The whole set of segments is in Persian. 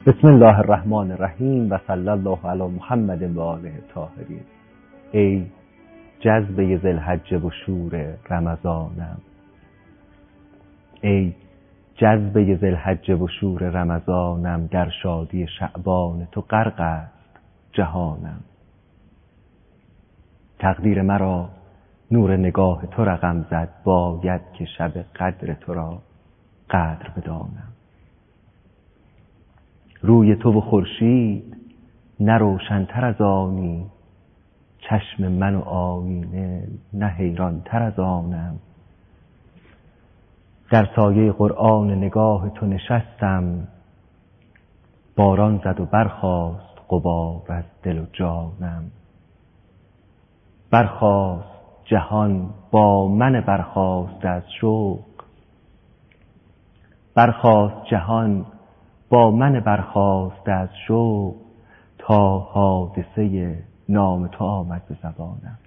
بسم الله الرحمن الرحیم و صلی الله علی محمد و آله الطاهرین. ای جذبه ذوالحجه و شور رمضانم، ای جذبه ذوالحجه و شور رمضانم، در شادی شعبان تو غرق است جهانم. تقدیر مرا نور نگاه تو رقم زد، باید که شب قدر تو را قدر بدانم. روی تو و خورشید نه روشن‌تر از آنی، چشم من و آینه نه حیران‌تر از آنم. در سایه قرآن نگاه تو نشستم، باران زد و برخاست غبار از دل و جانم. برخاست جهان با من برخاست از شوق، برخاست جهان با من برخاست از شوق، تا حادثه نام تو آمد به زبانم.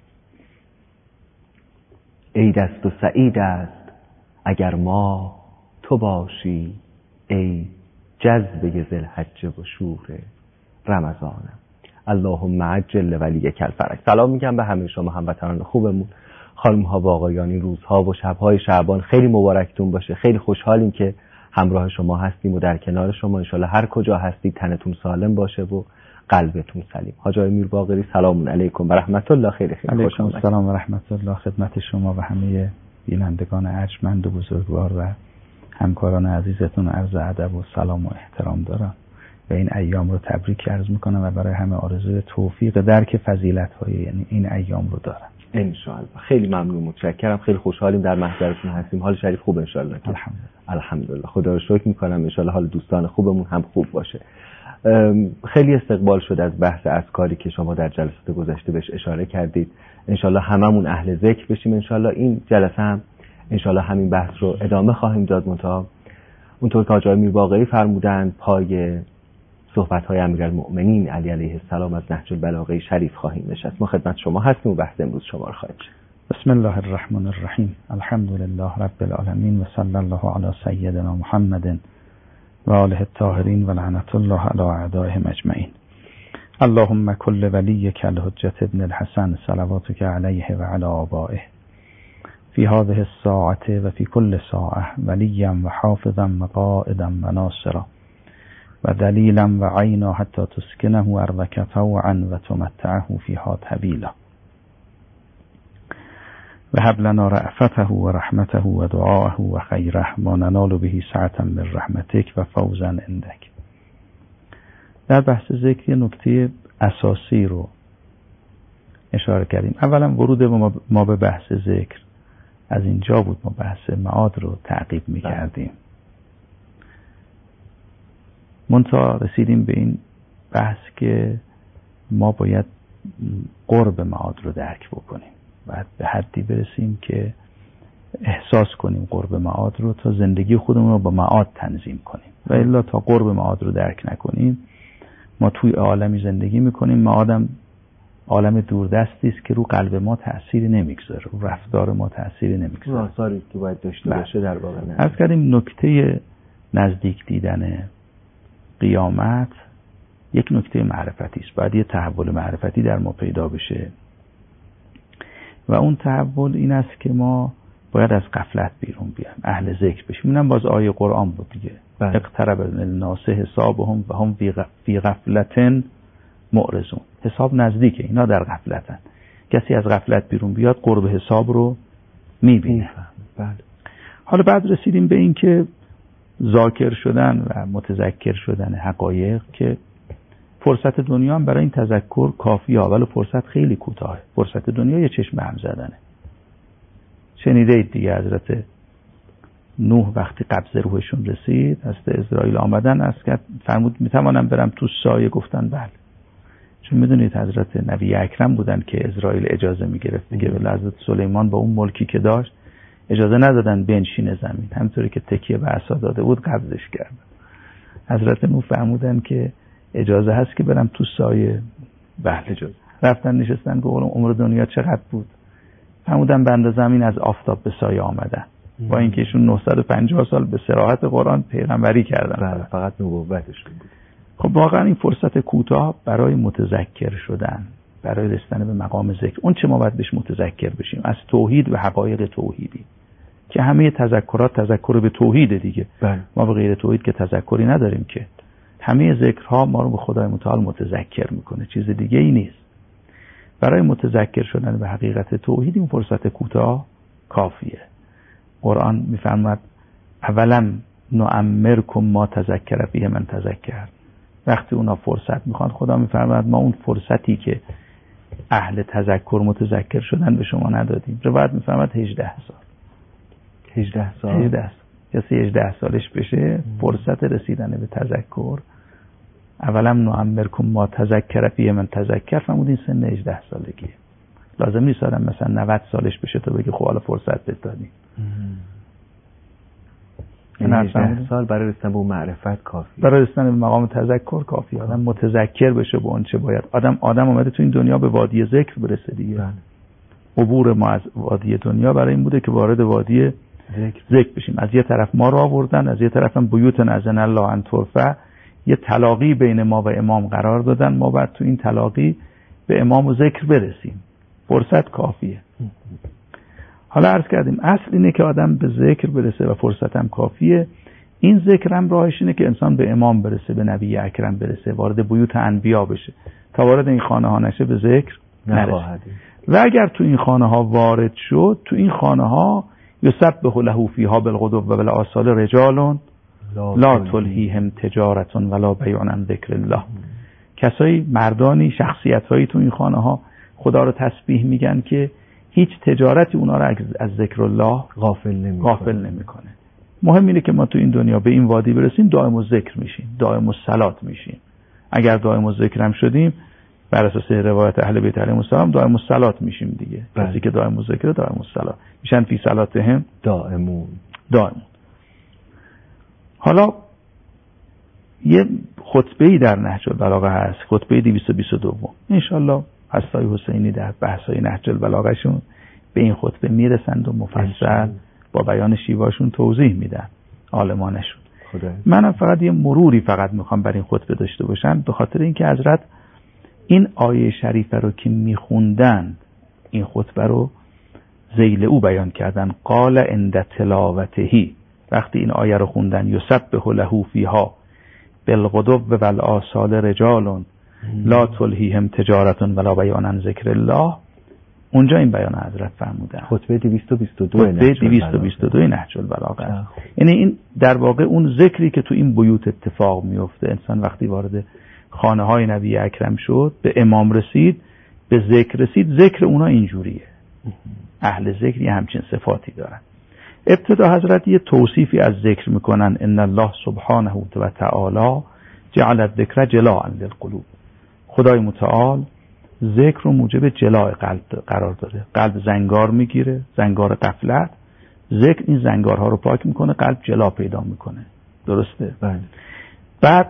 عید است و سعید است اگر ما تو باشی، ای جذبه ذوالحجه و شور رمضانم. اللهم عجل ولیک الفرج. سلام میگم به همه شما هموطنان خوبمون، خانم ها و آقایان. این روزها و شبهای شعبان خیلی مبارکتون باشه. خیلی خوشحالیم که همراه شما هستیم و در کنار شما. انشالله هر کجا هستید تنتون سالم باشه و قلبتون سلیم. حاج آقای میرباقری سلام علیکم و رحمت الله. خیلی علیکم السلام و رحمت الله خدمت شما و همه بینندگان ارجمند و بزرگوار و همکاران عزیزتون عرض ادب و سلام و احترام دارم و این ایام رو تبریک عرض میکنم و برای همه آرزوی توفیق درک فضیلت‌های یعنی این ایام رو دارم ان شاء الله. خیلی ممنون، متشکرم. خیلی خوشحالیم در محضرتون هستیم. حال شریف خوب ان شاء الله؟ الحمدلله. خدا رو شکر میکنم. ان شاء الله حال دوستان خوبمون هم خوب باشه. خیلی استقبال شد از بحث اذکاری که شما در جلسات گذشته بهش اشاره کردید. ان شاء الله هممون اهل ذکر بشیم. ان شاء الله این جلسه هم ان شاء الله همین بحث رو ادامه خواهیم داد. منتها اونطور که حاج آقای میرباقری فرمودن پای صحبت‌های امیرالمؤمنین علی علیه السلام از نهج البلاغه شریف خواهیم نشست. ما خدمت شما هستیم و بحث امروز شما رو خواهیم شنید. بسم الله الرحمن الرحیم. الحمدلله رب العالمین و صلی الله علی سیدنا محمد و آله الطاهرین و لعنت الله علی اعدائهم اجمعین. اللهم کل ولیک الحجة ابن الحسن صلواتک علیه و علی آبائه فی هذه الساعة و فی کل ساعة ولیا و حافظا و قائدا و ناصرا و دلیلا و عینا حتی تسکنه ارضک طوعا و تمتعه فیها طویلا و هب لنا رأفته و رحمته و دعاءه و خیره ما ننال به سعة من رحمتک و فوزا عندک. در بحث ذکر نکته اساسی رو اشاره کردیم. اولا ورود ما به بحث ذکر از اینجا بود. ما بحث معاد رو تعقیب می‌کردیم. منتها رسیدیم به این بحث که ما باید قرب معاد رو درک بکنیم. باید به حدی برسیم که احساس کنیم قرب معاد رو تا زندگی خودمون رو با معاد تنظیم کنیم. و الا تا قرب معاد رو درک نکنیم ما توی عالمی زندگی میکنیم. معادم عالم دوردستی است که رو قلب ما تأثیری نمیگذاره، رو رفتار ما تأثیری نمیگذاره. آثاری که باید داشته باشه در واقع نه. عرض کردیم نکته نزدیک دیدن قیامت یک نکته معرفتی است. باید یه تحول معرفتی در ما پیدا بشه و اون تحول این است که ما باید از غفلت بیرون بیایم، اهل ذکر بشیم. اینم باز آیه قرآن بود دیگه. اقترب الناس حسابهم و هم فی غفلت معرضون. حساب نزدیکه، اینا در غفلتن. کسی از غفلت بیرون بیاد قرب حساب رو میبینه. حالا بعد رسیدیم به این که ذاکر شدن و متذکر شدن حقایق که فرصت دنیا هم برای این تذکر کافیه، ولی فرصت خیلی کوتاهه. فرصت دنیا یه چشم به هم زدنه. شنیده اید دیگه حضرت نوح وقتی قبض روحشون رسید از اسرائیل آمدن از که فرمود میتوانم برم تو سایه؟ گفتن بله. چون میدونید حضرت نبی اکرم بودن که اسرائیل اجازه میگرفت دیگه. ولی حضرت سلیمان با اون ملکی که داشت اجازه ندادن بنشینه زمین، همونطوری که تکیه به عصا داده بود قبضش کردن. حضرت نوح فرمودن که اجازه هست که برم تو سایه؟ بله اجازه. رفتن نشستن. به عمر دنیا چقدر بود؟ فرمودن به اندازه زمین از آفتاب به سایه آمدن. با اینکه ایشون 950 سال به صراحت قرآن پیغمبری کردن. بله، فقط نبوتشون بود. خب واقعا این فرصت کوتاه برای متذکر شدن، برای رسیدن به مقام ذکر، اون چه ما باید بهش متذکر بشیم از توحید و حقایق توحیدی که همه تذکرات تذکر به توحید دیگه. ما به غیر توحید که تذکری نداریم که. همه ذکرها ما رو به خدای متعال متذکر میکنه، چیز دیگه ای نیست. برای متذکر شدن به حقیقت توحید این فرصت کوتاه کافیه. قرآن میفرماد اولا نعمرکم ما تذکر فیه من تذکر. وقتی اونا فرصت میخوان خدا میفرماد ما اون فرصتی که اهل تذکر متذکر شدن به شما ندادیم. روایت میفرماد 18 سال. 18 سال کسی 18 سالش بشه فرصت رسیدن به تذکر. اولا نعمرکم ما تذکر فیه من تذکر، فرمود این سن 18 سالگیه. لازم نیست آدم مثلا 90 سالش بشه تو بگی خب حالا فرصت بهت دادیم. این 18 سال برای رسیدن به اون معرفت کافیه، برای رسیدن به مقام تذکر کافیه. آدم متذکر بشه به اون چه باید. آدم اومده تو این دنیا به وادی ذکر برسه دیگه. عبور ما از وادی دنیا برای این بوده که وارد وادی ذکر بشیم. از یه طرف ما رو آوردن، از یه طرف هم بیوت اذن الله ان ترفع، یه تلاقی بین ما و امام قرار دادن. ما باید تو این تلاقی به امام و ذکر برسیم. فرصت کافیه. حالا عرض کردیم اصل اینه که آدم به ذکر برسه و فرصت هم کافیه. این ذکر هم راهش اینه که انسان به امام برسه، به نبی اکرم برسه، وارد بیوت انبیا بشه. تا وارد این خانه ها نشه به ذکر نرسه. و اگر تو این خانه ها وارد شد، تو این خانه ها یسبح له فیها بالغدو و بالآصال رجال لا تلهیهم تجارت ولا بیع عن ذکر الله. کسایی، مردانی، شخصیت‌هایی تو این خانه ها خدا رو تسبیح میگن که هیچ تجارتی اونا رو از ذکر الله غافل نمیکنه. مهم اینه که ما تو این دنیا به این وادی برسیم، دائم الذکر میشیم، دائم الصلات میشیم. اگر دائم الذکر هم شدیم بر اساس روایت اهل بیت علیهم السلام دائم الصلات میشیم دیگه. کسی که دائم الذکر دائم الصلات میشن، فی صلاتهم دائمون. حالا یه خطبه‌ای در نهج البلاغه هست، خطبه 222. ان شاءالله حسای حسینی در بحث‌های نهج البلاغه‌شون به این خطبه میرسند و مفصل با بیان شیواشون توضیح میدن عالمانشون. منم فقط یه مروری فقط میخوام بر این خطبه داشته باشم، به خاطر اینکه حضرت این آیه شریفه رو که میخوندن، این خطبه رو ذیل او بیان کردن. قال عند تلاوته، وقتی این آیه رو خوندن یسبح له فیها بالغدو و بالآصال رجال لا تلهیهم تجارت ولا بیع عن ذکر الله، اونجا این بیان حضرت فرمودن. خطبه 222 نهج البلاغه. یعنی این در واقع اون ذکری که تو این بیوت اتفاق میفته. انسان وقتی وارد خانه های نبی اکرم شد، به امام رسید، به ذکر رسید، ذکر اونا اینجوریه. اهل ذکر یه همچین صفاتی دارن. ابتدا حضرت یه توصیفی از ذکر میکنن. ان الله سبحانه و تعالی جعل الذکر جلاء للقلوب. خدای متعال ذکر رو موجب جلاء قلب قرار داده. قلب زنگار میگیره، زنگار غفلت. ذکر این زنگارها رو پاک میکنه، قلب جلا پیدا میکنه. درسته؟ بعد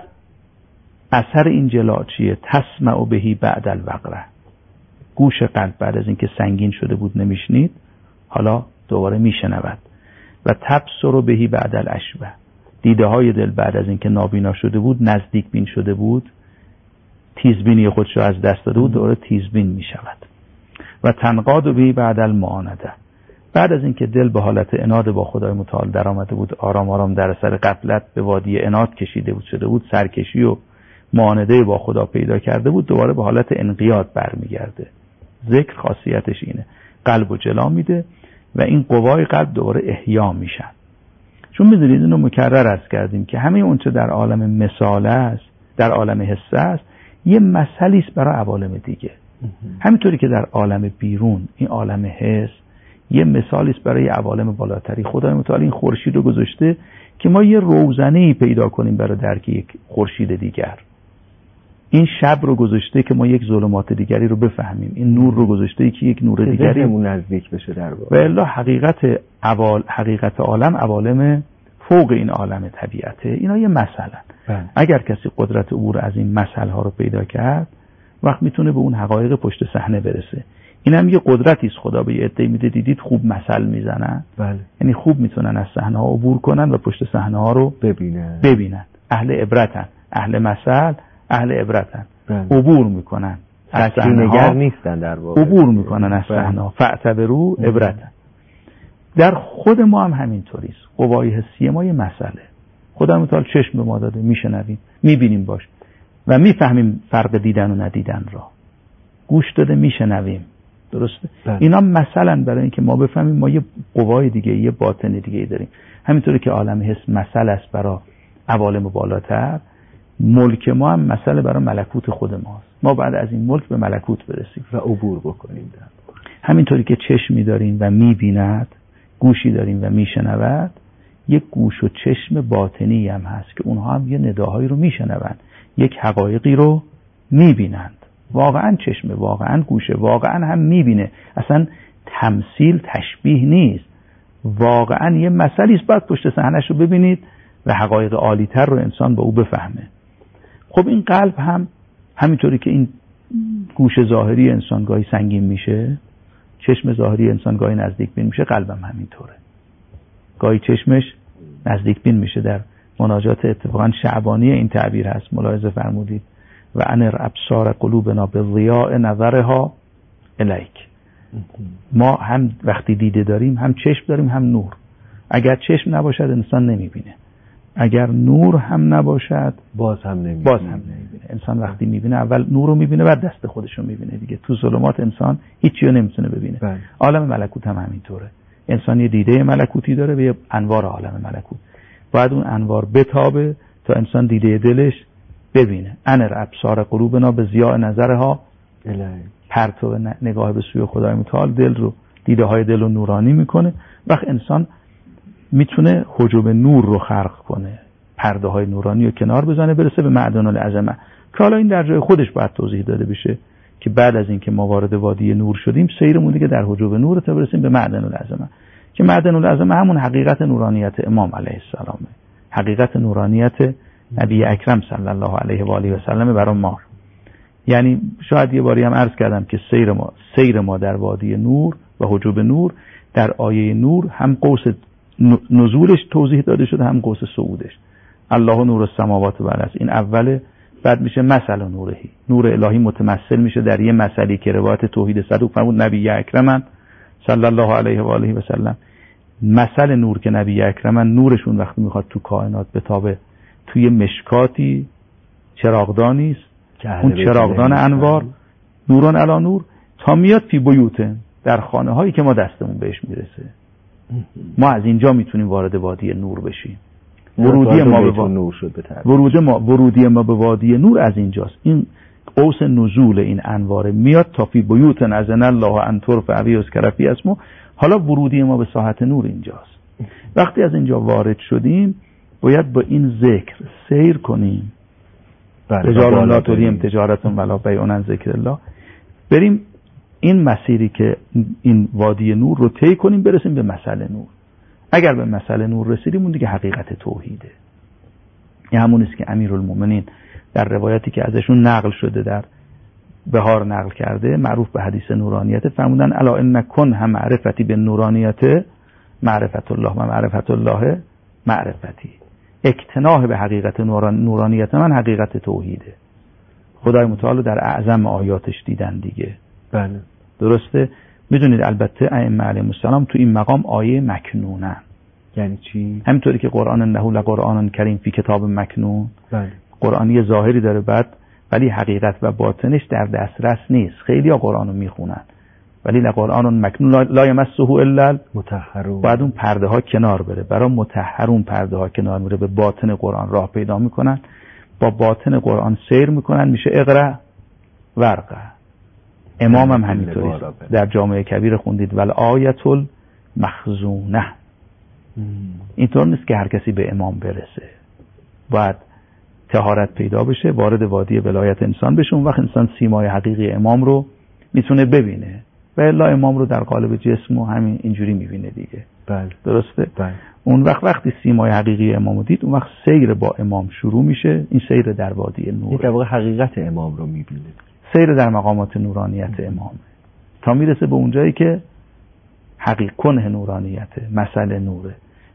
اثر این جلا چیه؟ تسمع بهی بعد الوقره. گوش قلب بعد از اینکه سنگین شده بود نمیشنید، حالا دوباره میشنود. و تبصر بهی بعد الاشبه. دیده های دل بعد از اینکه نابینا شده بود، نزدیک بین شده بود، تیزبینی خودش رو از دست داده بود، دوباره تیزبین می شود. و تنقاد بهی بعد المعانده. بعد از اینکه دل به حالت عناد با خدای متعال در آمده بود، آرام آرام در اثر غفلت به وادی عناد کشیده بود شده بود، سرکشی و معانده با خدا پیدا کرده بود، دوباره به حالت انقیاد برمیگرده. ذکر خاصیتش اینه، قلب و جلا میده و این قوای قلب دوباره احیا میشن. چون میدونید اینو مکرر عرض کردیم که همه اون چه در عالم مثال است، در عالم حس است، یه مثلی است برای عوالم دیگه. همینطوری که در عالم بیرون این عالم حس یه مثالی است برای عوالم بالاتری. خدای متعال این خورشید رو گذاشته که ما یه روزنه‌ای پیدا کنیم برای درک یک خورشید دیگر. این شب رو گذاشته که ما یک ظلمات دیگری رو بفهمیم. این نور رو گذاشته که یک نور دیگری مون نزدیک بشه در واقع. و الا حقیقت عالم عوالم فوق این عالم طبیعته. اینا یه مثلا. اگر کسی قدرت عبور از این مثل ها رو پیدا کرد، وقت میتونه به اون حقایق پشت صحنه برسه. اینم یه قدرتی است خدا به یه عده میده. دیدید خوب مثل میزنن. یعنی خوب میتونن از صحنه ها عبور کنن و پشت صحنه ها رو ببینن. اهل عبرتن. اهل مثل اهل عبرتن. عبور میکنن از صحنه‌ها، نیستن در واقع، عبور میکنن از صحنه‌ها. فاعتبروا عبرتن. در خود ما هم همینطوریه. قوای حسی ما یه مسئله. خدا متعال چشم به ما داده، میشنویم، میبینیم باش و میفهمیم فرق دیدن و ندیدن را. گوش داده، میشنویم. درسته؟ اینا مثلا برای اینکه ما بفهمیم ما یه قوای دیگه، یه باطن دیگه داریم. همینطوری که عالم حس مثل است برای عوالم بالاتر، ملک ما هم مثل برای ملکوت خود ماست. ما بعد از این ملک به ملکوت برسیم و عبور بکنیم. همینطوری که چشمی داریم و میبیند، گوشی داریم و میشنود، یک گوش و چشم باطنی هم هست که اونها هم یه نداهایی رو میشنوند، یک حقایقی رو میبینند. واقعا چشمه، واقعا گوشه، واقعا هم میبینه. اصلا تمثیل، تشبیه نیست. واقعا یه مسئله است، باید پشت صحنه‌اش رو ببینید و حقایق عالی‌تر رو انسان با او بفهمه. خب این قلب هم همینطوری که این گوش ظاهری انسان گاهی سنگین میشه، چشم ظاهری انسان گاهی نزدیک بین میشه، قلبم همینطوره. گاهی چشمش نزدیک بین میشه. در مناجات اتفاقا شعبانی این تعبیر هست، ملاحظه فرمودید و انر ابصار قلوبنا بالضیاء نظرها الیک. ما هم وقتی دیده داریم هم چشم داریم هم نور. اگر چشم نباشد انسان نمیبینه، اگر نور هم نباشد باز هم نمیبینه. انسان وقتی میبینه اول نور رو میبینه، بعد دست خودش رو میبینه دیگه. تو ظلمات انسان هیچی رو نمیتونه ببینه. عالم ملکوت هم همینطوره. انسان یه دیده ملکوتی داره به انوار عالم ملکوت، باید اون انوار بتابه تا انسان دیده دلش ببینه. انر ابصار قلوبنا به ضیاء نظرها پرتو نگاه به سوی خدای متعال دل رو، دیده های دل رو نورانی میکنه. وقت انسان میتونه حجب نور رو خلق کنه، پرده های نورانی رو کنار بزنه، برسه به معدن العظمه. که حالا این در جای خودش باید توضیح داده بشه که بعد از اینکه ما وارد وادی نور شدیم، سیرمون دیگه در حجب نور تا برسیم به معدن العظمه، که معدن العظمه همون حقیقت نورانیت امام علیه السلامه، حقیقت نورانیت نبی اکرم صلی الله علیه و آله و سلم برای ما. یعنی شاید یه باری هم عرض کردم که سیر ما در وادی نور و حجب نور، در آیه نور هم قوس نزولش توضیح داده شده، هم قوس صعودش. الله نور السماوات و الارض، این اوله. بعد میشه مثل نورهی، نور الهی متمثل میشه در یه مثلی که روایت توحید صدوق فرمود نبی اکرم صلی الله علیه و آله و سلم. مثل نور که نبی اکرم نورشون وقتی میخواد تو کائنات بتابه، توی مشکاتی چراغدانی است، اون چراغدان انوار نوران علی نور، تا میاد فی بیوتن، در خانه هایی که ما دستمون بهش میرسه. ما از اینجا میتونیم وارد وادی نور بشیم. ورودی ما به وادی نور از اینجاست. این قوس نزول این انوار میاد تا فی بیوتن اذن الله ان ترفع و یذکر فیها اسمه. حالا ورودی ما به ساحت نور اینجاست. وقتی از اینجا وارد شدیم باید با این ذکر سیر کنیم. رجال لا تلهیهم تجارت ولا بیع عن ذکر الله. بریم این مسیری که این وادی نور رو طی کنیم، برسیم به مثل نور. اگر به مثل نور رسیدیم اون دیگه حقیقت توحیده. این همون است که امیرالمومنین در روایتی که ازشون نقل شده در بهار نقل کرده، معروف به حدیث نورانیت، فرمودن الا ان کنه معرفتی به نورانیت معرفت الله و معرفت الله معرفتی. اقتناع به حقیقت نورانیت من حقیقت توحیده. خدای متعال در اعظم آیاتش دیدن دیگه. بله درسته. میدونید البته ائمه علیهم السلام تو این مقام آیه مکنونن. یعنی چی؟ همینطوری که قرآن انه لقرآن کریم فی کتاب مکنون، بله، قرآنی ظاهری داره بعد، ولی حقیقت و باطنش در دسترس نیست. خیلی ها قرآنو میخونن ولی لقرآن مکنون لا یمسه الا المطهرون. بعد اون پرده ها کنار بره، برای مطهرون پرده ها کنار میره، به باطن قرآن راه پیدا میکنن، با باطن قرآن سیر میکنن، میشه اقرأ ورقه. امام هم همینطوری در جامعه کبیر خوندید ول آیت المخزونه. اینطور نیست که هر کسی به امام برسه، باید طهارت پیدا بشه، وارد وادی ولایت انسان بشه. اون وقت انسان سیمای حقیقی امام رو میتونه ببینه و الا امام رو در قالب جسم و همین اینجوری میبینه دیگه. بله درسته. بله. اون وقتی سیمای حقیقی امام رو دید، اون وقت سیر با امام شروع میشه. این سیر در وادی نور، در واقع حقیقت امام رو میبینه، سیر در مقامات نورانیت امام، تا میرسه به اونجایی که حقیق کنه نورانیت مثل نوره.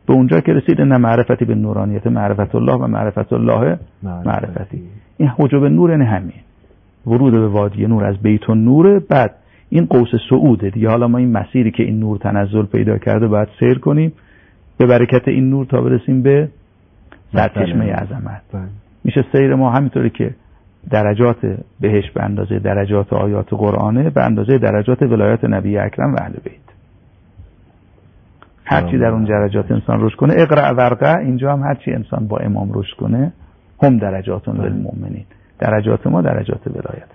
به اونجا که رسید نه معرفتی به نورانیت معرفت الله و معرفت الله معرفتی. این حجب نور نه همین ورود به وادی نور از بیت النور. بعد این قوس صعوده دیگه. حالا ما این مسیری که این نور تنزل پیدا کرده باید سیر کنیم به برکت این نور تا برسیم به سرچشمه عظمت. میشه سیر ما همینطوری که درجات بهش به اندازه درجات آیات قرآنه به اندازه درجات ولایت نبی اکرم و اهل بیت. هرچی در اون درجات انسان رشد کنه، اقرأ ورقه، اینجا هم هرچی انسان با امام رشد کنه هم درجاتون للمؤمنین، درجات ما درجات ولایت.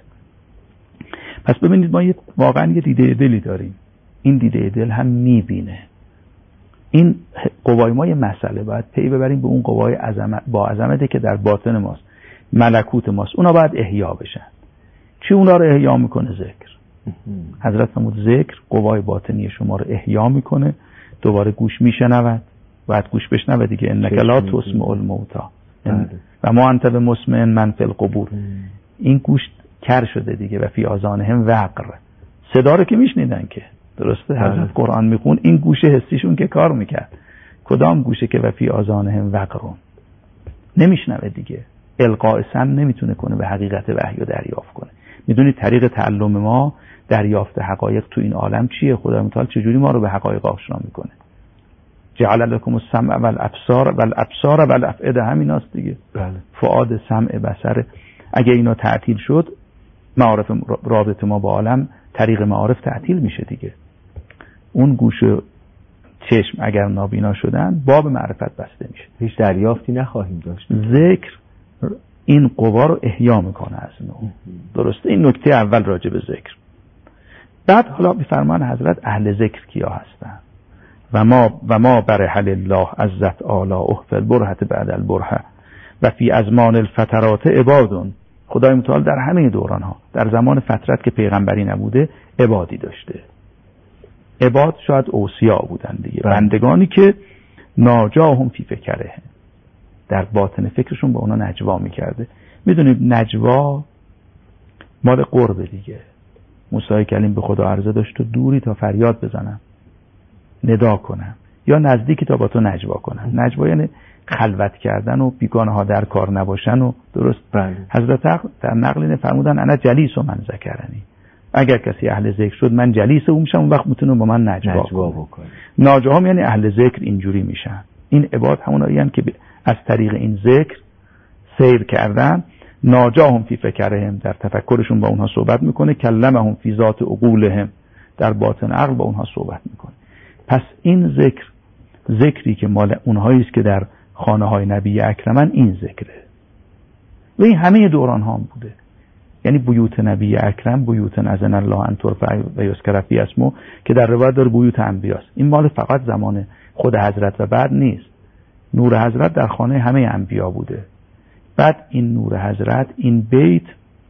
پس ببینید ما واقعا یه دیده دلی داریم. این دیده دل هم میبینه این قوای ما یه مسئله باید پی ببریم به اون قوای عظمت با عظمتی که در باطن ماست، ملکوت ماست. اونا باید احیا بشن. چی اونا رو احیا میکنه؟ ذکر. حضرت فرمود ذکر قوای باطنی شما رو احیا میکنه. دوباره گوش میشنود، باید گوش بشنوه دیگه. انک لا تسمع الموتى و ما انت بمسمع من فی القبور. این گوش کر شده دیگه. و فی آذانهم وقر، صدا رو که میشنیدن که درسته حضرت قرآن میخون، این گوشه حسیشون که کار میکرد. کدام گوشه که و فی آذانهم وقرون نمیشنوه دیگه. القاء سمع نمیتونه کنه به حقیقت وحی رو دریافت کنه. میدونید طریق تعلم ما دریافت حقایق تو این عالم چیه؟ خدای متعال چجوری ما رو به حقایق آشنا میکنه؟ جعل لكم السمع والابصار والافئده، همیناست دیگه. بله. فؤاد، سمع، بصر. اگه اینا تعطیل شد، معارف رابطه ما با عالم طریق معارف تعطیل میشه دیگه. اون گوش و چشم اگر نابینا شدن باب معرفت بسته میشه، هیچ دریافتی نخواهیم داشت. ذکر این قوا رو احیا میکنه از نو. درسته؟ این نکته اول راجع به ذکر. بعد حالا به فرمان حضرت اهل ذکر کیا هستن؟ و ما برحل الله عزت آلاؤه فی البرهة بعد البرهة و فی ازمان الفترات عبادون. خدای متعال در همه دوران ها، در زمان فترت که پیغمبری نبوده عبادی داشته. عباد شاید اوصیا بودن دیگه، بندگانی که ناجاهم فی فکره، در باطن فکرشون با اونا نجوا میکرده. میدونید نجوا مال قربه دیگه. موسی کلیم به خدا عرضه داشت تو دوری تا فریاد بزنم، ندا کنم، یا نزدیکی تا با تو نجوا کنم. نجوا یعنی خلوت کردن و بیگانه ها در کار نباشن و درست. حضرت در نقل فرمودن انا جلیس و من ذکرنی، اگر کسی اهل ذکر شد من جلیس او میشم، اون وقت میتونه با من نجوا بکنه. ناجاهم یعنی اهل ذکر اینجوری میشن. این عباد همونایی هستند که از طریق این ذکر سیر کردن. ناجاهم فی فکرهم، در تفکرشون با اونها صحبت میکنه. کلمهم فی ذات عقولهم، در باطن عقل با اونها صحبت میکنه. پس این ذکری که مال اونهایی است که در خانه های نبی اکرمن، این ذکره و این همه دوران ها هم بوده. یعنی بیوت نبی اکرم بیوت اذن الله ان ترفع و یذکر فی اسمه، که در روایت داره بیوت انبیاست. این مال فقط زمان خود حضرت و بعد نیست. نور حضرت در خانه همه انبیا بوده. بعد این نور حضرت، این بیت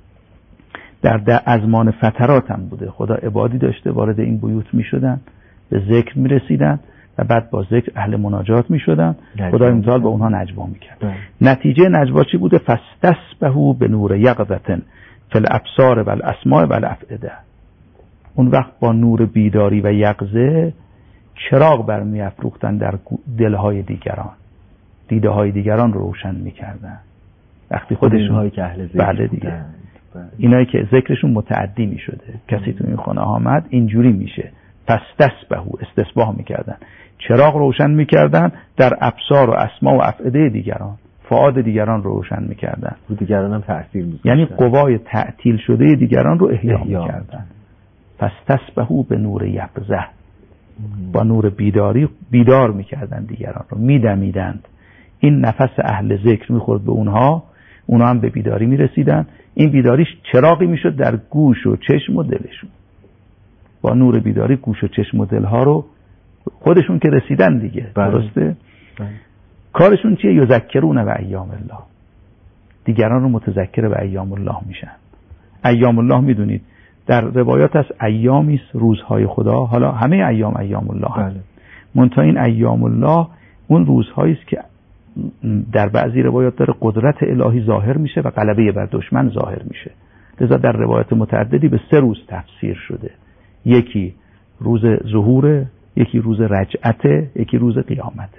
در ازمان فترات هم بوده. خدا عبادی داشته وارد این بیوت می شدن، به ذکر می رسیدن و بعد با ذکر اهل مناجات می شدن. خدا امتحال با اونها نجوا می کرد. نتیجه نجوا چی بوده؟ فاستسبحوا به نور یقظة فی الابصار و الاسماع و الافئده. اون وقت با نور بیداری و یقظه چراغ برمی افروختن در دلهای دیگران، دیده های دیگران رو روشن می کردن. وقتی خودشون هایی که اهل ذکر بله دیگه اینایی که ذکرشون متعدی می شده. کسی تو این خانه آمد اینجوری میشه. فاستسبحوا، استسباح میکردن، چراغ روشن میکردن در ابصار و اسماع و افئده دیگران، فؤاد دیگران رو روشن میکردن، رو دیگران هم تأثیر میذاشتن. یعنی قوای تعطیل شده دیگران رو احیا میکردن. فاستسبحوا به نور یقظه، با نور بیداری بیدار میکردن دیگران رو، میدمیدند. این نفس اهل ذکر میخورد به اونها هم به بیداری میرسیدن. این بیداریش چراغی میشد در گوش و چشم و دلشون. با نور بیداری گوش و چشم و دلها رو خودشون که رسیدن دیگه. درسته؟ کارشون چیه؟ یذکرون به ایام الله، دیگران رو متذکر به ایام الله میشن. ایام الله میدونید در روایات از ایامی است روزهای خدا. حالا همه ایام الله هست. منتها این ایام الله اون روزهایی است که در بعضی روایات داره قدرت الهی ظاهر میشه و غلبه بر دشمن ظاهر میشه. لذا در روایات متعددی به 3 روز تفسیر شده. یکی روز ظهور، یکی روز رجعته، یکی روز قیامته.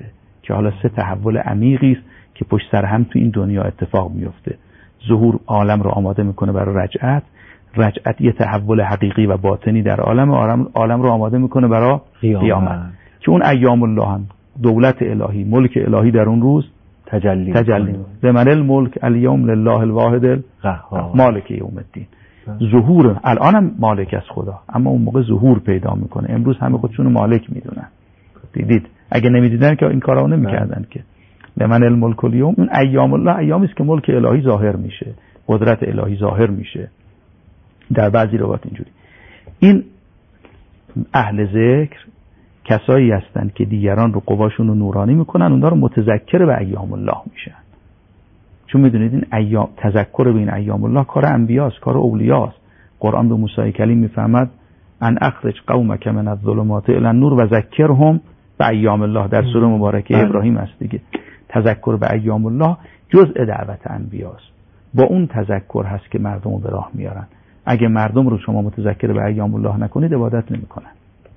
که حالا 3 تحول عمیقی است که پشت سر هم تو این دنیا اتفاق میفته. ظهور عالم رو آماده میکنه برای رجعت یه تحول حقیقی و باطنی در عالم رو آماده میکنه برای قیامت که اون ایام الله هم دولت الهی، ملک الهی در اون روز تجلی لمن الملک الیوم لله الواحد القهار مالک یوم الدین. ظهور الانم مالک از خدا، اما اون موقع ظهور پیدا میکنه. امروز همه خودشون مالک میدونن. دیدید اگه نمیدیدن که این کارا نمیکردن که. لمن الملک الیوم، اون ایام الله ایامی است که ملک الهی ظاهر میشه، قدرت الهی ظاهر میشه. در بعضی روایات اینجوری. این اهل ذکر کسایی هستند که دیگران رو قواشون رو نورانی میکنن، اونها رو متذکر به ایام الله میشن. چون میدونید این ایام، تذکر به این ایام الله کار انبیاست، کار اولیاست. قرآن به موسی کلیم میفهمد ان اخرج قومک من الظلمات الی النور و ذکرهم به ایام الله. در سوره مبارکه ابراهیم است دیگه. تذکر به ایام الله جزء دعوت انبیاست. با اون تذکر هست که مردم رو به راه میارن. اگه مردم رو شما متذکر به ایام الله نکنید عبادت نمیکنن.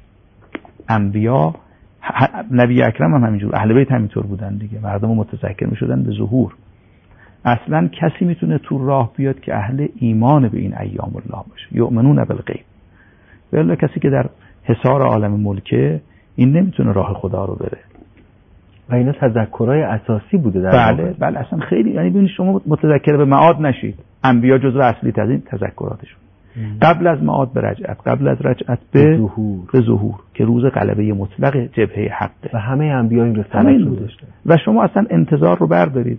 انبیا، نبی اکرم هم همینجور، اهل بیت همینطور بودن دیگه. مردم رو متذکر میشدن به ظهور. اصلا کسی میتونه تو راه بیاد که اهل ایمان به این ایام الله باشه، یؤمنون بالغیب. ولی کسی که در حصار عالم ملکه، این نمیتونه راه خدا رو بره. و اینا تذکرهای اساسی بوده در بله اصلا خیلی، یعنی ببینید شما متذکر به معاد نشید. انبیا جزو اصلی تذکراتشون قبل از معاد به رجعت، قبل از رجعت به ظهور که روز غلبه مطلق جبهه حقه و همه انبیا این رسالت رو داشتن. و شما اصلا انتظار رو بردارید.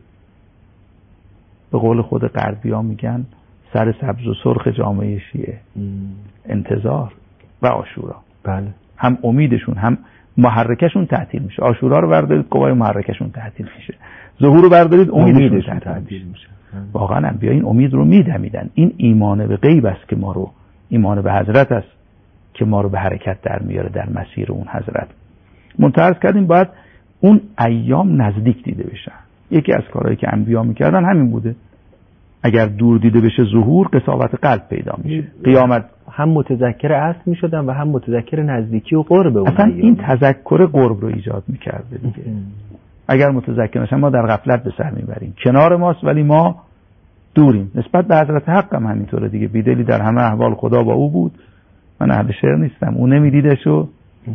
به قول خود غربی‌ها میگن سر سبز و سرخ جامعه شیعه. انتظار و عاشورا. بله. هم امیدشون هم محرکشون تعطیل میشه. عاشورا رو بردارید قوای محرکشون تعطیل میشه. ظهور رو بردارید امیدشون تعطیل میشه. واقعا انبیا این امید رو میدمیدن. این ایمان به غیب است که ما رو، ایمان به حضرت است که ما رو به حرکت در میاره در مسیر اون حضرت. منتظر کردیم باید اون ایام نزدیک دیده بشن. یکی از کارهایی که انبیا میکردن همین بوده. اگر دور دیده بشه ظهور، قساوت قلب پیدا میشه. قیامت هم متذکر اصل میشدن و هم متذکر نزدیکی و قرب اون. اصلا این تذکر قرب رو ایجاد میکرده دیگه. اگر متذکر نشن ما در غفلت به سر میبریم. کنار ماست ولی ما دوریم. نسبت به حضرت حق هم همینطوره دیگه. بیدلی در همه احوال خدا با او بود. من اهل شعر نیستم. او نمیدیدشو.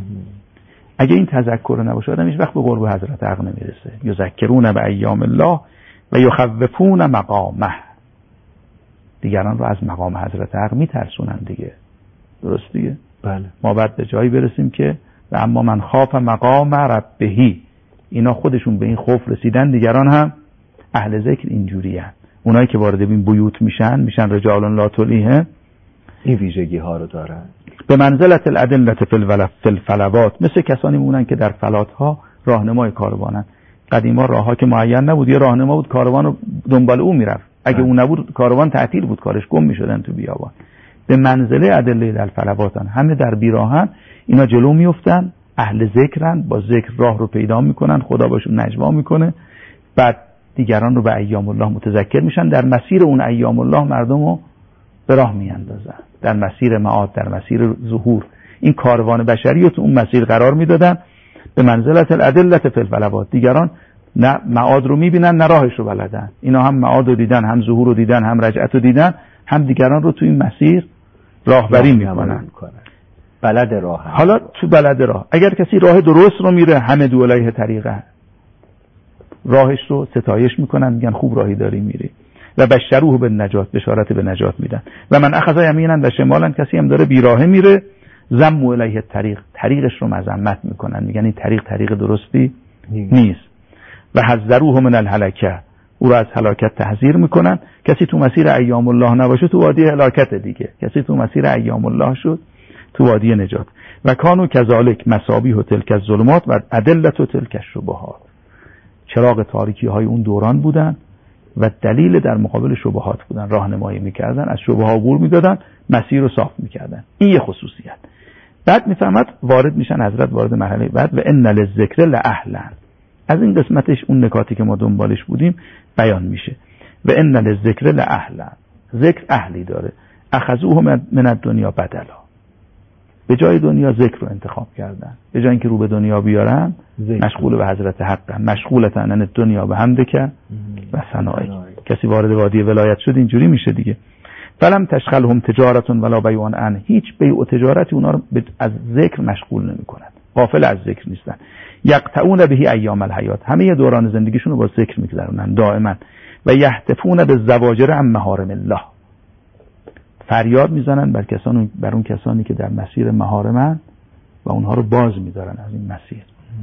اگه این تذکر نباشه آدم هیچ وقت به قرب حضرت حق نمیرسه. یذکرون به ایام الله و یخوفون مقامه. دیگران رو از مقام حضرت حق میترسونن دیگه. درست دیگه؟ بله. ما بعد به جایی برسیم که و اما من خاف مقام ربهی، اینا خودشون به این خوف رسیدن. دیگران هم اهل ذکر اینجوری هستند. اونایی که وارد این بیوت میشن رجال لا تلیهم، این ویژگی ها رو دارن. به منزلت الادله فی الفلوات، مثل کسانی مونن که در فلات ها راهنمای کاروانن. قدیما راهها که معین نبود، یه راهنما بود کاروان رو دنبال او میرفت. اگه اون نبود کاروان تعطیل بود، کارش گم میشدن تو بیابان. به منزله ادله در فلواتن، همه در بیراهن. اینا جلو میافتن، اهل ذکرن، با ذکر راه رو پیدا میکنن، خدا باشون نجوا میکنه. بعد دیگران رو به ایام الله متذکر میشن. در مسیر اون ایام الله مردم رو به راه میاندازن، در مسیر معاد، در مسیر ظهور. این کاروان بشری رو تو اون مسیر قرار میدادن. به منزلت الادله فی الفلوات، دیگران نه معاد رو میبینن نه راهش رو بلدن. اینا هم معاد رو دیدن، هم ظهور رو دیدن، هم رجعت رو دیدن، هم دیگران رو تو این مسیر راهبری میکنن. بلد راه. حالا تو بلد راه، اگر کسی راه درست رو میره، همه دو الیه طریقه، راهش رو ستایش میکنن، میگن خوب راهی داری میری. و بشروه به نجات، بشارت به نجات میدن. و من اخذ یمینن و شمالن، کسی هم داره بیراهه میره، ذم الیه طریق، طریقش رو مذمت میکنن، میگن این طریق درستی نیست. و حذروه من الهلکه، او رو از هلاکت تحذیر میکنن. کسی تو مسیر ایام الله نباشه تو وادی هلاکت دیگه. کسی تو مسیر ایام الله شد تو وادی نجات. و کانوا کذالک مصابیح تلک الظلمات و ادله تلک الشبهات، چراغ تاریکی های اون دوران بودن و دلیل در مقابل شبهات بودن. راهنمایی میکردن، از شبهه عبور میدادن، مسیر رو صاف میکردن. این یه خصوصیت. بعد میفهمد وارد میشن حضرت، وارد مرحله بعد و ان للذکر لاهلا. از این قسمتش اون نکاتی که ما دنبالش بودیم بیان میشه. و ان للذکر لاهلا، ذکر اهلی داره. اخذوه من الدنیا بدلا، به جای دنیا ذکر رو انتخاب کردن. به جای اینکه رو به دنیا بیارن مشغول به حضرت حقن، مشغولتن ان دنیا به حمدک و ثنائک. کسی وارد وادی ولایت شد اینجوری میشه دیگه. فلم تشغلهم تجارت ولا بیع عن، هیچ بیع و تجارتی اونا رو از ذکر مشغول نمیکنن، غافل از ذکر نیستن. یقطعون به ایام الحیات، همه دوران زندگیشون رو با ذکر میگذرونن دائما. و یهتفون بالزواجر عن محارم الله، فریاد میزنن بر اون کسانی که در مسیر محارمن و اونها رو باز میدارن از این مسیر.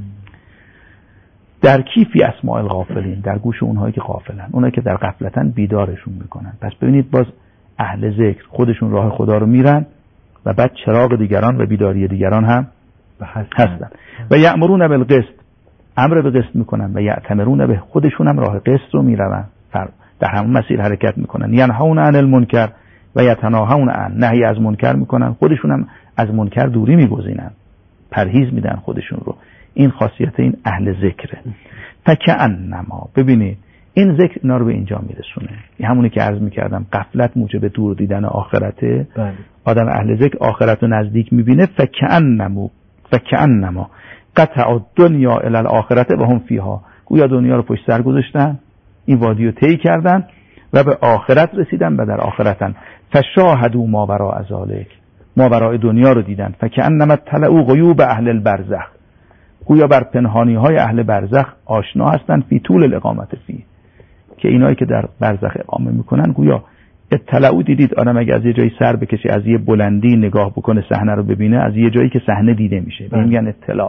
در کیفی اسماء الغافلین، در گوش اونهایی که غافلن، اونایی که در غفلتن بیدارشون میکنن. پس ببینید باز اهل ذکر خودشون راه خدا رو میرن و بعد چراغ دیگران و بیداری دیگران هم هستن. و یأمرون بالقسط، امر به قسط میکنن. و یأتمرون به، خودشون هم راه قسط رو میرون، در همون مسیر حرکت میکنن. ینهون عن المنکر و یتناهون عن، نهی از منکر میکنن، خودشون هم از منکر دوری میگزینن، پرهیز میدن خودشون رو. این خاصیت این اهل ذکره. فکأنما، ببینید این ذکر اینا رو به اینجا میرسونه. این همونی که عرض میکردم غفلت موجب دور دیدن آخرته. آدم اهل ذکر آخرت رو نزدیک میبینه. فکأنما قطع الدنیا الی الاخرته و هم فیها، گویا دنیا رو پشت سر گذاشتن، این وادی رو طی کردن و به آخرت رسیدن و در آخرتن. فشاهدوا ما وراء ذلک، ما وراء دنیا رو دیدن. فکأنما اطلعوا غیوب اهل البرزخ، گویا بر پنهانی های اهل برزخ آشنا هستن. فی طول الاقامت فی، که اینایی که در برزخ اقامه میکنن گویا اطلعوا، دیدید آدم اگه از یه جایی سر بکشه، از یه بلندی نگاه بکنه صحنه رو ببینه، از یه جایی که صحنه دیده میشه به میگن اطلاع.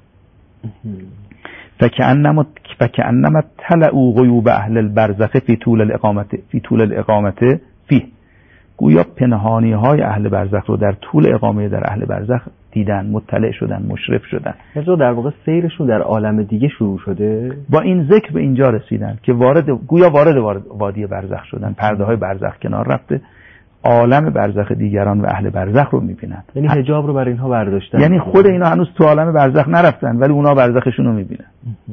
فکأنما اطلعوا غیوب اهل البرزخ فی طول الاقامت فی، گویا پنهانی های اهل برزخ رو در طول اقامه در اهل برزخ دیدن، مطلع شدن، مشرف شدن. یعنی در واقع سیرشون در عالم دیگه شروع شده. با این ذکر به اینجا رسیدن که گویا وارد وادی برزخ شدن، پرده های برزخ کنار رفته، عالم برزخ دیگران و اهل برزخ رو میبینن. یعنی حجاب رو برای اینها برداشتن، یعنی خود اینا هنوز تو عالم برزخ نرفتن ولی اونا برزخشون رو میبینن.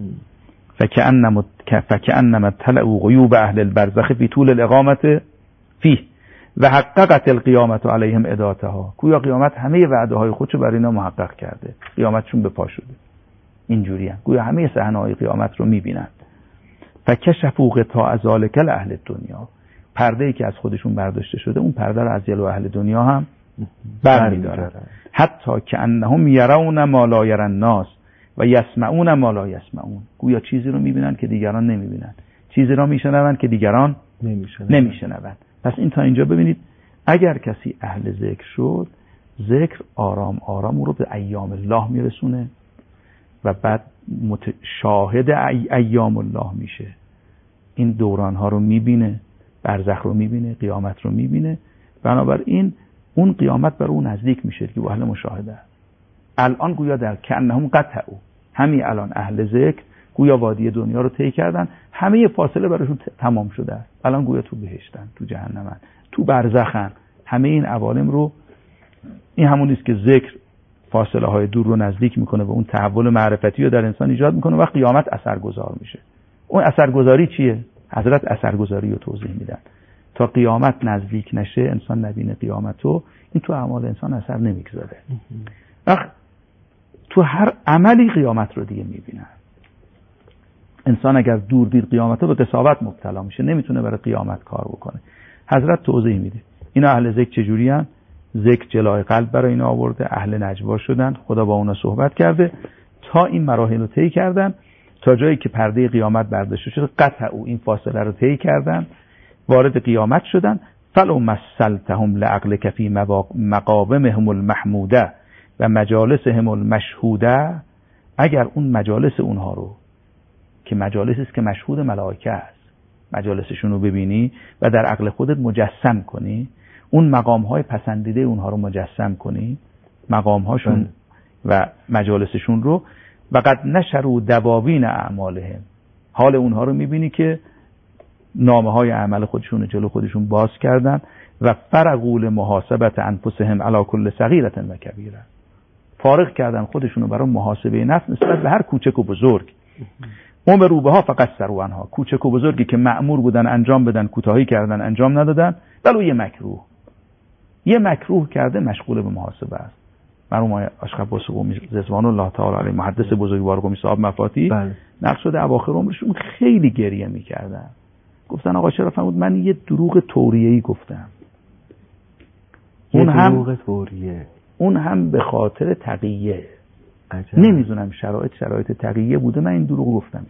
فکأنما اطلعوا غیوب اهل البرزخ فی طول الاقامت فیه و حققت القیامت علیهم اداتها، گویا قیامت همه وعده های خودشو برای اینا محقق کرده، قیامتشون به پا شده. اینجوریه، گویا همه صحنه های قیامت رو میبینند. فکشفوا غطاء ذلک اهل دنیا، پرده‌ای که از خودشون برداشته شده اون پرده رو از جلو اهل دنیا هم برمی‌دارن. حتی که انهم یرون ما لا یری الناس و یسمعون ما لا یسمعون، گویا چیزی رو میبینن که دیگران نمیبینن، چیزی رو میشنون که دیگران نمیشنون. پس این تا اینجا ببینید اگر کسی اهل ذکر شد، ذکر آرام آرام او رو به ایام الله میرسونه و بعد شاهد ایام الله میشه. این دوران ها رو میبینه، برزخ رو میبینه، قیامت رو میبینه. بنابراین اون قیامت بر اون نزدیک میشه که اهل مشاهده است. الان گویا در کأنهم قطعوا، همین الان اهل ذکر گویا وادی دنیا رو طی کردن، همه فاصله براشون تمام شده است. الان گویا تو بهشتن، تو جهنمن، تو برزخن. همه این عوالم رو، این همون است که ذکر فاصله های دور رو نزدیک میکنه و اون تحول معرفتی رو در انسان ایجاد میکنه و قیامت اثرگذار میشه. اون اثرگذاری چیه؟ حضرت اثرگذاری رو توضیح میدن. تا قیامت نزدیک نشه، انسان نبینه قیامتو، این تو اعمال انسان اثر نمیگذاره. وقت تو هر عملی قیامت رو دیگه میبینن. انسان اگر دور دید قیامت رو به قساوت مبتلا میشه، نمیتونه برای قیامت کار بکنه. حضرت توضیح میده اینا اهل ذکر چجوری ان؟ ذکر جلای قلب برای اینا آورده، اهل نجوا شدن، خدا با اونا صحبت کرده تا این مراحل رو طی کردن، تا جایی که پرده قیامت برداشته شد قطعوا این فاصله رو طی کردن، وارد قیامت شدن. فلو مثلتهم لعقلک فی مقامهم المحموده و مجالسهم المشهوده، اگر اون مجالس اونها رو که مجالسی است که مشهود ملائکه است، مجالسشون رو ببینی و در عقل خودت مجسم کنی، اون مقام‌های پسندیده اونها رو مجسم کنی، مقام‌هاشون و مجالسشون رو، و قد نشروا دواوین اعمالهم، حال اونها رو میبینی که نامه‌های عمل خودشون جلو خودشون باز کردن و فرغوا لمحاسبه انفسهم علی کل صغیرة و کبیره، فارغ کردن خودشون رو برای محاسبه نفس نسبت به هر کوچک و بزرگ. امروا بها فقصروا عنها، کوچک و بزرگی که مأمور بودن انجام بدن کوتاهی کردن، انجام ندادن. بلو یه مکروه کرده مشغول به محاسبه است. مرحوم اشقباس قمی رضوان الله تعالی علیه محدث بزرگوار قمی صاحب مفاتی نقل شده اواخر عمرشون خیلی گریه میکردن. گفتن آقا چرا فرمود من یه دروغ توریه‌ای گفتم. اون هم به خاطر تقیه. نمیدونم شرایط تقیه بوده من این دروغ گفتم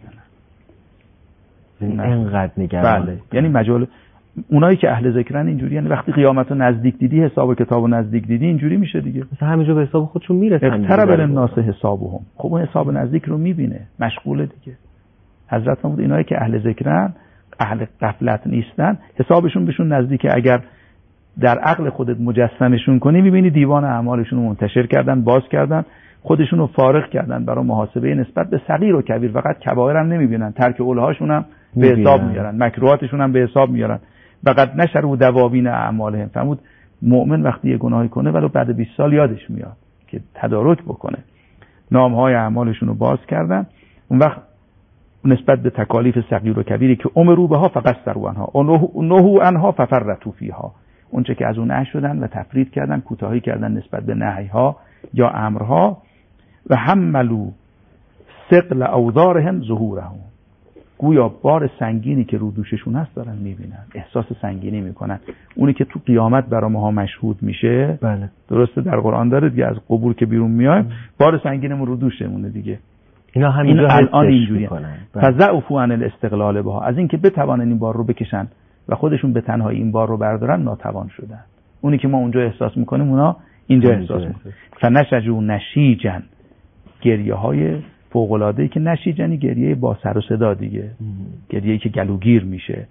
یعنی اینقدر نگران. بله. یعنی مجال اونایی که اهل ذکرن اینجوری، یعنی وقتی قیامت رو نزدیک دیدی، حساب کتاب رو نزدیک دیدی، اینجوری میشه دیگه. مثلا همینجا به حساب خودشون میرسن. اقترب الناس حسابهم. خب اون حساب نزدیک رو میبینه، مشغوله دیگه. حضرت فرمود اینایی که اهل ذکرن، اهل غفلت نیستن، حسابشون بهشون نزدیکه. اگر در عقل خودت مجسمشون کنی میبینی دیوان اعمالشون رو منتشر کردن، باز کردن، خودشون رو فارغ کردن برای محاسبه نسبت به صغیر و کبیر. فقط کبایر هم نمیبینن، ترک اولهاشون هم به حساب میارن، مکروهاتشون هم به حساب میارن. فقط نشروا دواوین اعمالهم. فرمود مؤمن وقتی یه گناهی کنه ولو بعد 20 سال یادش میاد که تدارک بکنه. نامهای اعمالشون رو باز کردن. اون وقت نسبت به تکالیف صغیر و کبیری که امروا بها فقصروا عنها و نهوا عنها ففرطوا فیها، اون چه که از اون نشدن و تفرید کردن، کوتاهی کردن نسبت به نهی‌ها یا امرها. و حملوا ثقل اوزارهم ظهورهم، گویا بار سنگینی که رو دوششون هست دارن میبینن، احساس سنگینی میکنن. اونی که تو قیامت برای ماها مشهود میشه، بله درسته در قرآن داره دیگه، از قبور که بیرون میایم بار سنگینمون رو دوشمونه دیگه. اینا همینجا الان اینجوریه. بله. فضعفوا عن الاستقلال بها، از اینکه بتوانن این بار رو بکشن و خودشون به تنهایی این بار رو بردارن ناتوان شدن. اونی که ما اونجا احساس میکنیم اونا اینجا احساس میکنن. فنشجوا نشیجا، گریه های فوق العاده ای که نشیجنی گریه با سر و صدا دیگه، گریه‌ای که گلوگیر میشه.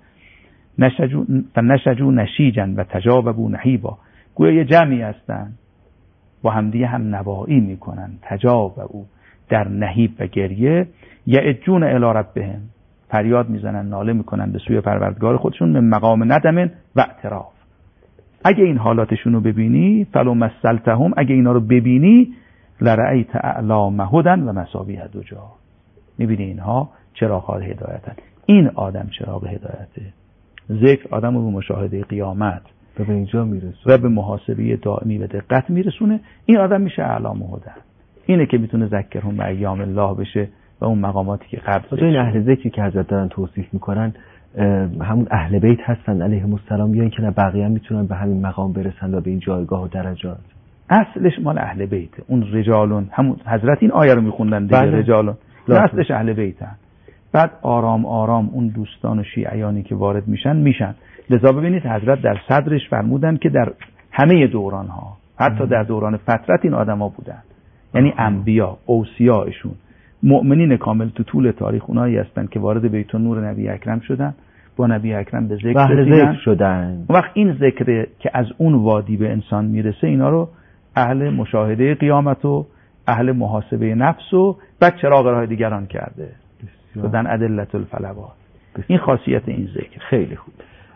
فنشجوا نشیجا و تجاوبوا نهیبا، گویا یه جمعی هستن با همدیگه هم نوایی میکنن، تجاوبوا در نهیب و گریه، یعجون الی ربهم، فریاد میزنن، ناله میکنن به سوی پروردگار خودشون، من مقام ندم و اعتراف. اگه این حالاتشون رو ببینی، فلو مسلتهم، اگه اینا رو ببینی، لرأیت اعلام هدن و مصابیح دجا، میبینی اینها چراغ‌های هدایتن. این آدم چراغ هدایته. ذکر آدم رو به مشاهده قیامت و به اینجا میرسونه و به محاسبه دائمی و دقت میرسونه. این آدم میشه اعلام هدن. اینه که میتونه ذکرهم به ایام الله بشه و اون مقاماتی که قبل. این اهل ذکری که حضرت دارن توصیف میکنن همون اهل بیت هستن علیهم السلام، یا اینکه نه بقیه هم میتونن به همین مقام برسن و به این جایگاه و درجات؟ اصلش مال اهل بیته. اون رجالون، همون حضرت این آیه رو میخوندن دیگه، بله. رجالون اصلش اهل بیتن. بعد آرام آرام اون دوستان و شیعیانی که وارد میشن. لذا ببینید حضرت در صدرش فرمودن که در همه دوران ها، حتی در دوران فترت این آدما بودن. یعنی انبیا، اوصیاءشون، مؤمنین کامل تو طول تاریخ اونایی هستن که وارد بیت النور نبی اکرم شدن، با نبی اکرم به ذکر شدن. وقت این ذکر که از اون وادی به انسان میرسه، اینا رو اهل مشاهده قیامت و اهل محاسبه نفس و بعد چراغ راه دیگران کرده. شدن ادلت الفلوات. این خاصیت این ذکر. خیلی خوب.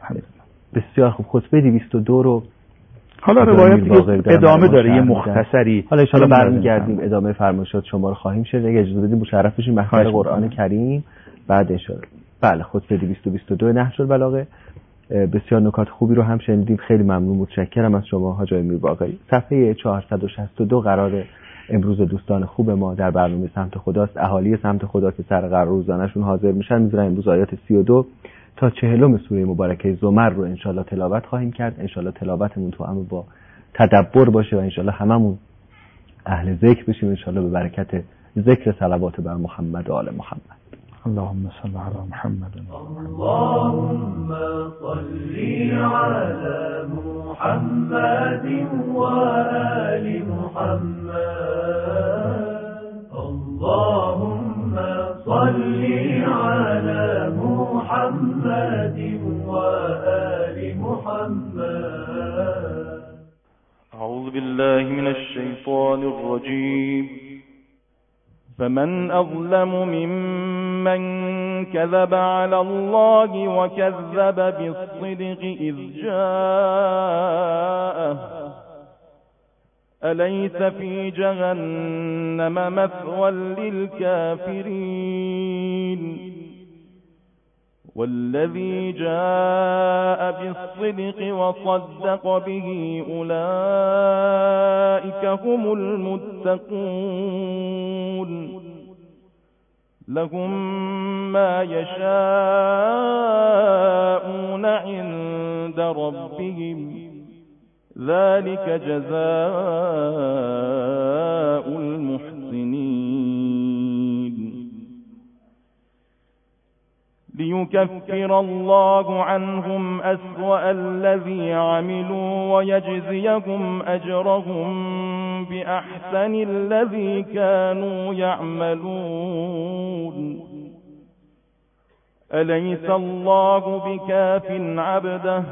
بسیار خوب. خطبه 202 رو حالا روایت ادامه داره، یه مختصری. حالا ان شاء الله برمیگردیم ادامه فرمایشات شما رو خواهیم شد. اگه اجازه بدید مشرف بشیم محفل قرآن کریم بعد ان شاء الله. بله، خطبه 222 نهج البلاغه. بسیار نکات خوبی رو هم شنیدیم. خیلی ممنون، متشکرم از شما حاج امیر باقری. صفحه 462 قرار امروز دوستان خوب ما در برنامه سمت خداست. اهالی سمت خدا که سر قرار روزانه‌شون حاضر میشن، میذارن امروز آیات 32 تا 40 سوره مبارکه زمر رو انشالله تلاوت خواهیم کرد. انشالله تلاوتمون تو هم با تدبر باشه و انشالله هممون اهل ذکر بشیم انشالله به برکت ذکر صلوات بر محمد و آل محمد. اللهم صل علی محمد. اللهم صل علی محمد و آل محمد. اللهم صل علی محمد و آل محمد. اعوذ بالله من الشیطان الرجیم. فمن أظلم ممن كذب على الله وكذب بالصدق إذ جاءه أليس في جهنم مثوى للكافرين والذي جاء بالصدق وصدق به أولئك هم المتقون لهم ما يشاءون عند ربهم ذلك جزاء المحسنين ليكفر الله عنهم أسوأ الذي عملوا ويجزيهم أجرهم بأحسن الذي كانوا يعملون أليس الله بكاف عبده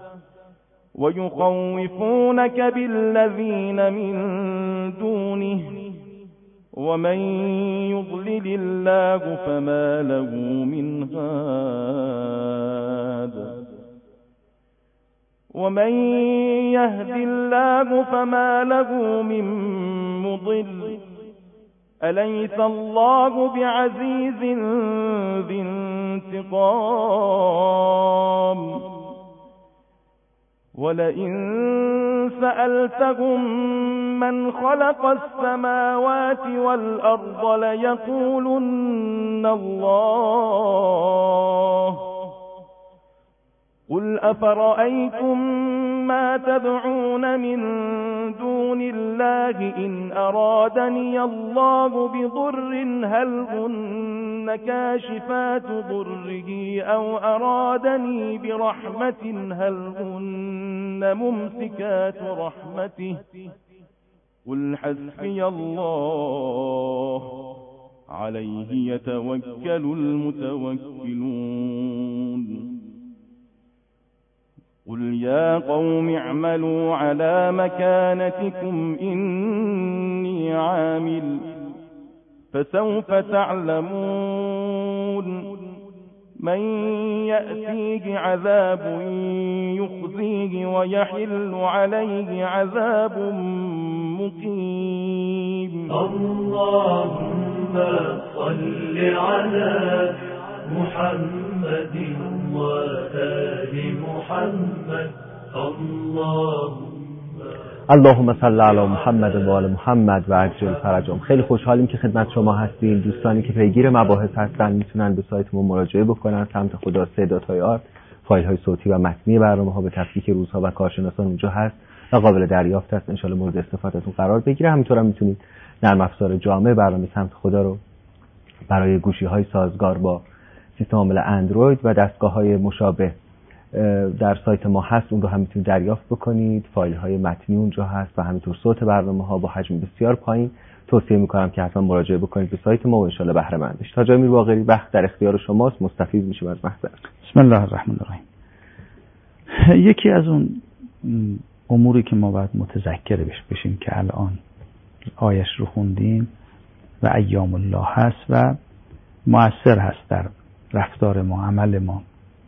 ويخوفونك بالذين من دونه ومن يضلل الله فما له من هاد ومن يهد الله فما له من مضل أليس الله بعزيز ذي انتقام ولئن سألتهم من خلق السماوات والأرض ليقولن الله قل أفرأيتم ما تدعون من دون الله إن أرادني الله بضر هل هن كاشفات ضره أو أرادني برحمة هل هن ممسكات رحمته قل حسبي الله عليه يتوكل المتوكلون قل يا قوم اعملوا على مكانتكم إني عامل فسوف تعلمون من يأتيه عذاب يخزيه ويحل عليه عذاب مقيم اللهم صل على محمد وآل محمد اللهم صل علی محمد و آل محمد و عجل فرجهم. خیلی خوشحالیم که خدمت شما هستیم. دوستانی که پیگیر مباحث هستن میتونن به سایتمون مراجعه بکنن. سمت خدا سه.ir فایل های صوتی و متنی برنامه ها به تفکیک روزها و کارشناسان اونجا هست و قابل دریافت است. انشالله مورد استفادهتون قرار بگیره. همینطور هم میتونید نرم افزار جامع برنامه سمت خدا رو برای گوشی های سازگار با سیستم عامل اندروید و دستگاه های مشابه در سایت ما هست. اون رو هم میتونید دریافت بکنید. فایل های متنی اونجا هست و همینطور صوت برنامه ها با حجم بسیار پایین. توصیه میکنم که حتما مراجعه بکنید به سایت ما و ان شاءالله بهره مند بشید. تاج امیر باقری، وقت در اختیار شماست. مستفید میشیم از محضر. بسم الله الرحمن الرحیم. یکی از اون اموری که ما باید متذکر بشیم که الان آیش رو خوندیم و ایام الله هست و مؤثر هست در رفتار ما، عمل ما.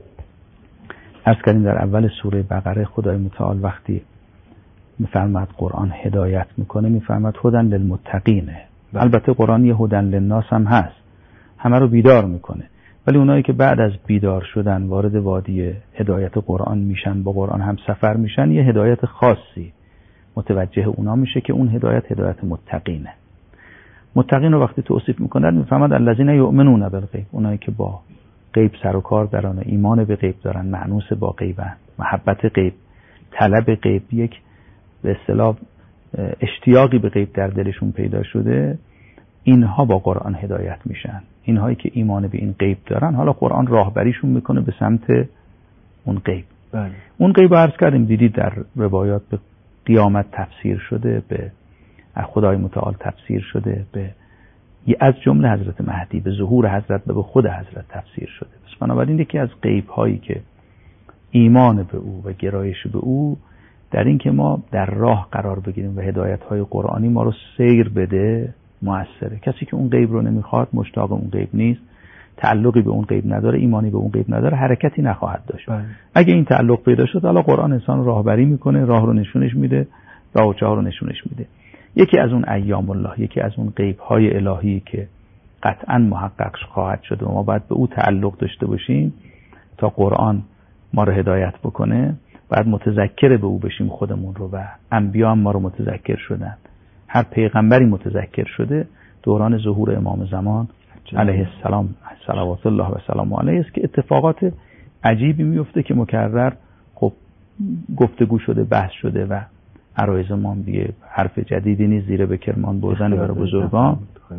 عرض کردیم در اول سوره بقره خدای متعال وقتی میفرماد قرآن هدایت میکنه میفرماد هدن للمتقینه. البته قرآن یه هدن للناس هم هست، همه رو بیدار میکنه، ولی اونایی که بعد از بیدار شدن وارد وادی هدایت قرآن میشن، با قرآن هم سفر میشن، یه هدایت خاصی متوجه اونا میشه که اون هدایت متقینه. متقین رو وقتی توصیف میکنن میفهمد الذین یؤمنون بالغیب، اونایی که با غیب سر و کار دارن، ایمان به غیب دارن، مأنوس با غیبن، محبت غیب، طلب غیب، یک به اصطلاح اشتیاقی به غیب در دلشون پیدا شده، اینها با قرآن هدایت میشن. اینهایی که ایمان به این غیب دارن، حالا قرآن راهبریشون میکنه به سمت اون غیب. بله. اون غیب عرض کردیم دیدید در روایات به قیامت تفسیر شده، به خدای متعال تفسیر شده، به از جمله حضرت مهدی، به ظهور حضرت و به خود حضرت تفسیر شده. پس بنابراین یکی از غیب هایی که ایمان به او و گرایش به او در این که ما در راه قرار بگیریم و هدایت های قرآنی ما رو سیر بده موثره. کسی که اون غیب رو نمیخواد، مشتاق اون غیب نیست، تعلقی به اون غیب نداره، ایمانی به اون غیب نداره، حرکتی نخواهد داشت. اگه این تعلق پیدا شد، حالا قرآن انسان راهبری میکنه، راه رو نشونش میده، راه و چاه رو نشونش میده. یکی از اون ایام الله، یکی از اون غیب های الهی که قطعا محقق خواهد شد و ما باید به او تعلق داشته باشیم، تا قرآن ما رو هدایت بکنه باید متذکر به او بشیم خودمون رو، و انبیا هم ما رو متذکر شدن. هر پیغمبری متذکر شده دوران ظهور امام زمان علیه السلام صلوات الله و سلام علیه است که اتفاقات عجیبی میفته که مکرر خب گفتگو شده، بحث شده و عرایض ما دیگه حرف جدیدی نیست، زیر به کرمان بردن برای بزرگان.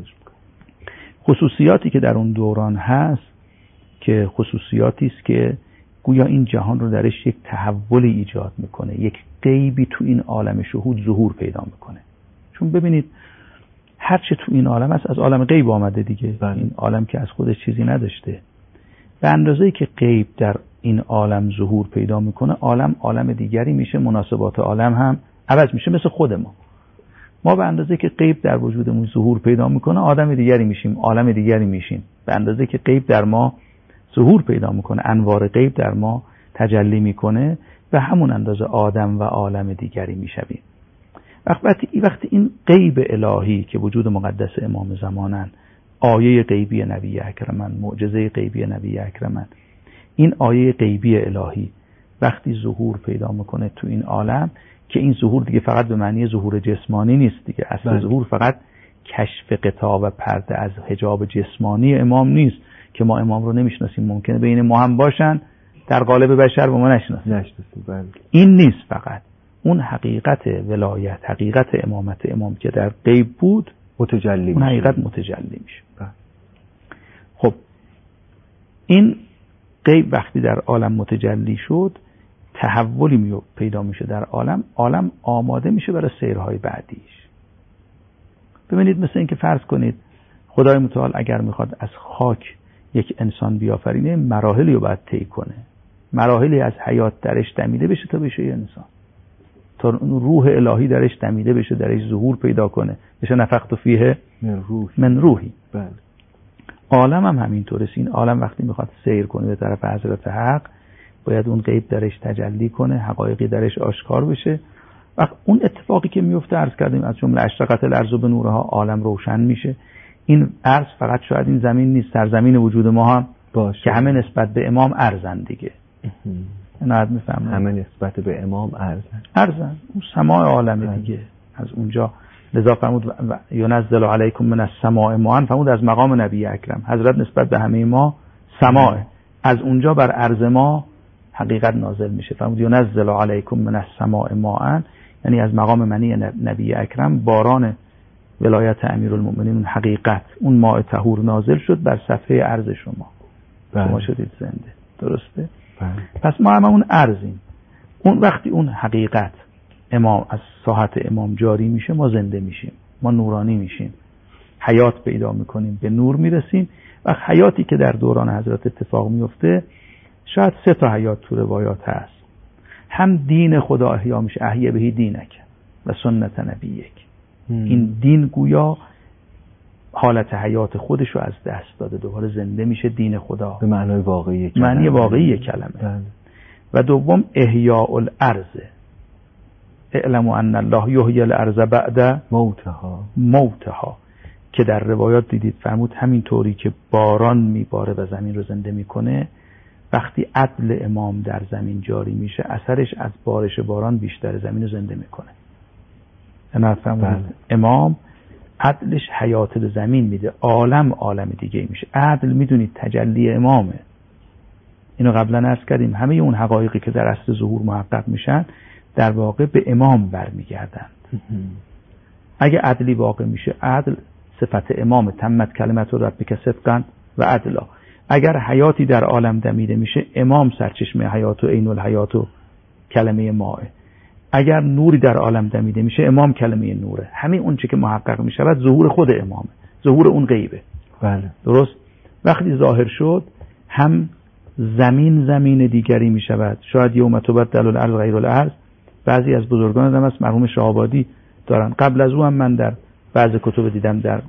خصوصیاتی که در اون دوران هست که خصوصیاتی است که گویا این جهان رو درش یک تحولی ایجاد میکنه، یک غیبی تو این عالم شهود ظهور پیدا میکنه. چون ببینید هر چه تو این عالم هست از عالم غیب آمده دیگه. این عالم که از خودش چیزی نداشته، به اندازه‌ای که غیب در این عالم ظهور پیدا میکنه عالم دیگری میشه، مناسبات عالم هم عوض میشه. مثل خود ما به اندازه‌ای که غیب در وجودمون ظهور پیدا میکنه آدم دیگری میشیم، عالم دیگری میشیم. به اندازه‌ای که غیب در ما ظهور پیدا میکنه، انوار غیب در ما تجلی میکنه، به همون اندازه آدم و عالم دیگری میشویم. وقتی این غیب الهی که وجود مقدس امام زمانن، آیه غیبی نبی اکرمن، معجزه غیبی نبی اکرمن، این آیه غیبی الهی وقتی ظهور پیدا میکنه تو این عالم، که این ظهور دیگه فقط به معنی ظهور جسمانی نیست دیگه. اصل ظهور فقط کشف قطاع و پرده از حجاب جسمانی امام نیست که ما امام رو نمیشناسیم، ممکنه بین ما هم باشن در قالب بشر و ما نشناسیم. این نیست، فقط اون حقیقت ولایت، حقیقت امامت امام که در غیب بود متجلی، اون حقیقت متجلی میشه. خب این غیب وقتی در عالم متجلی شد، تحولی پیدا میشه در عالم آماده میشه برای سیرهای بعدیش. ببینید مثل این که فرض کنید خدای متعال اگر میخواد از خاک یک انسان بیافرینه، مراحلی رو باید طی کنه، مراحلی از حیات درش دمیده بشه تا بشه یه انسان، تا روح الهی درش دمیده بشه، درش ظهور پیدا کنه، بشه نفخت فیه من روحی. بله. عالم هم همینطوره. این عالم وقتی میخواد سیر کنه به طرف حضرت حق، باید اون غیب درش تجلی کنه، حقایقی درش آشکار بشه. وقت اون اتفاقی که میفته عرض کردیم از جمله اشرقت الارض بنورها، عالم روشن میشه. این ارض فقط شاید این زمین نیست، سرزمین وجود ما هم باشه که همه نسبت به امام ارزن دیگه. نه میفهمم، همه نسبت به امام ارزن. اون سماع عالم دیگه. از اونجا لذا فرمود ینزل علیکم من السماء ماء، فرمود از مقام نبی اکرم حضرت نسبت به همه ما سماع، از اونجا بر عرض ما حقیقت نازل میشه. فرمود ینزل علیکم من السماء ماء، یعنی از مقام منی نبی اکرم باران ولایت امیرالمؤمنین، اون حقیقت، اون ماء طهور نازل شد بر صفحه عرض شما. شما شدید زنده. درسته؟ پس ما همون ارزیم. اون وقتی اون حقیقت امام از ساحت امام جاری میشه، ما زنده میشیم، ما نورانی میشیم، حیات پیدا میکنیم، به نور میرسیم. و حیاتی که در دوران حضرت اتفاق میفته، شاید 3 تا حیات تو روایات هست. هم دین خدا احیا میشه، احیا بهی دینک و سنت نبیک. این دین گویا حالت حیات خودش رو از دست داده، دوباره زنده میشه دین خدا به معنای واقعی کلمه. معنی واقعی کلمه. و دوم احیاء الارض، اعلموا ان الله یحیی الارض بعد موتها، که در روایات دیدید فرمود همین طوری که باران میباره و زمین رو زنده میکنه، وقتی عدل امام در زمین جاری میشه، اثرش از بارش باران بیشتر زمین رو زنده میکنه. یعنی فرمود امام عدلش حیات به زمین میده، عالم دیگه میشه. عدل میدونید تجلی امامه. اینو قبلا عرض کردیم، همه اون حقایقی که در اصل ظهور محقق میشن در واقع به امام برمیگردند. اگه عدلی واقع میشه، عدل صفت امام، تمت کلمت ربک صدقا و عدلا. اگر حیاتی در عالم دمیده میشه، امام سرچشمه حیات و عین الحیات و کلمه ماه. اگر نوری در عالم دمیده میشه، امام کلمه نوره. همین اون چه که محقق میشود ظهور خود امامه، ظهور اون غیبه. بله. درست؟ وقتی ظاهر شد، هم زمین دیگری میشود. شاید یوم تبدل الارض غیر الارض. بعضی از بزرگان هم از مرحوم شاهآبادی دارن. قبل از او هم من در بعض کتب دیدم، در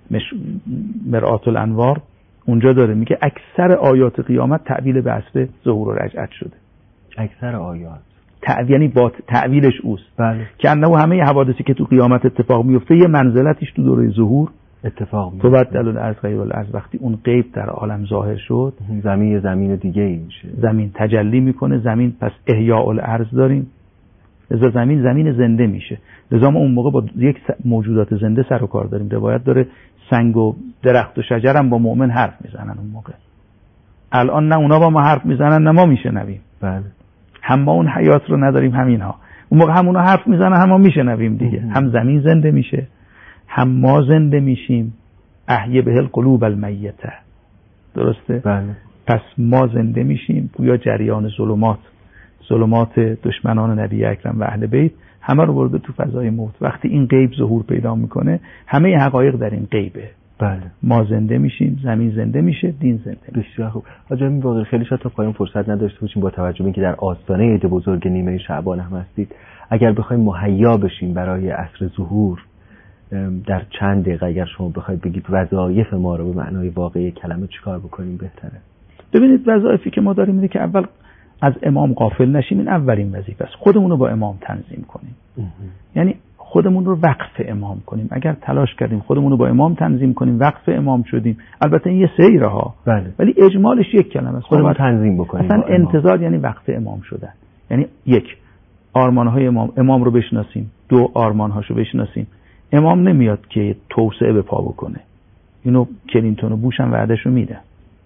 مرآت الانوار اونجا داره میگه اکثر آیات قیامت تعبیل به اصل ظهور و رجعت شده. اکثر آیات یعنی با تعویلش اوست. بله. که انه همه حوادثی که تو قیامت اتفاق میفته یه منزلتیش تو دوره ظهور اتفاق تو بدل الارض غیر الارض، وقتی اون غیب در عالم ظاهر شد، زمین دیگه ای میشه، زمین تجلی میکنه، زمین پس احیاء الارض داریم، لذا زمین زنده میشه. لذا ما اون موقع با یک موجودات زنده سر و کار داریم. روایت داره سنگ و درخت و شجر هم با مؤمن حرف میزنن اون موقع. الان نه اونا با ما حرف میزنن نه ما میشنویم. بله. هم ما اون حیات رو نداریم هم اینها. اون موقع هم اونا حرف میزنن هم ما میشنویم دیگه. هم زمین زنده میشه هم ما زنده میشیم. احیی به القلوب المیته. درسته؟ بله. پس ما زنده میشیم. گویا جریان ظلمات دشمنان نبی اکرم و اهل بیت همه رو برده تو فضای موت. وقتی این غیب ظهور پیدا میکنه همه حقایق در این غیبه. بله. ما زنده میشیم، زمین زنده میشه، دین زنده میشه. بسیار خوب. حاج امین باقری خیلی شاید تا پایان فرصت نداشته باشیم با توجه به اینکه در آستانه عید بزرگ نیمه شعبان هم هستید. اگر بخوایم مهیا بشیم برای عصر ظهور در چند دقیقه اگر شما بخواید بگید وظایف ما رو به معنای واقعی کلمه چیکار بکنیم بهتره؟ ببینید وظایفی که ما داریم اینه که اول از امام غافل نشیم. این اولین وظیفه است. خودمون رو با امام تنظیم کنیم. یعنی خودمون رو وقف امام کنیم. اگر تلاش کردیم خودمون رو با امام تنظیم کنیم، وقف امام شدیم. البته این یه سیره ها، بله. ولی اجمالش یک کلمه است. خودمون تنظیم بکنیم. اصلا انتظار یعنی وقف امام شدن. یعنی یک، آرمان‌های امام رو بشناسیم. دو، آرمان‌هاشو بشناسیم. امام نمیاد که توسعه به پا بکنه. اینو کلینتون و بوش هم وعدهشو میده.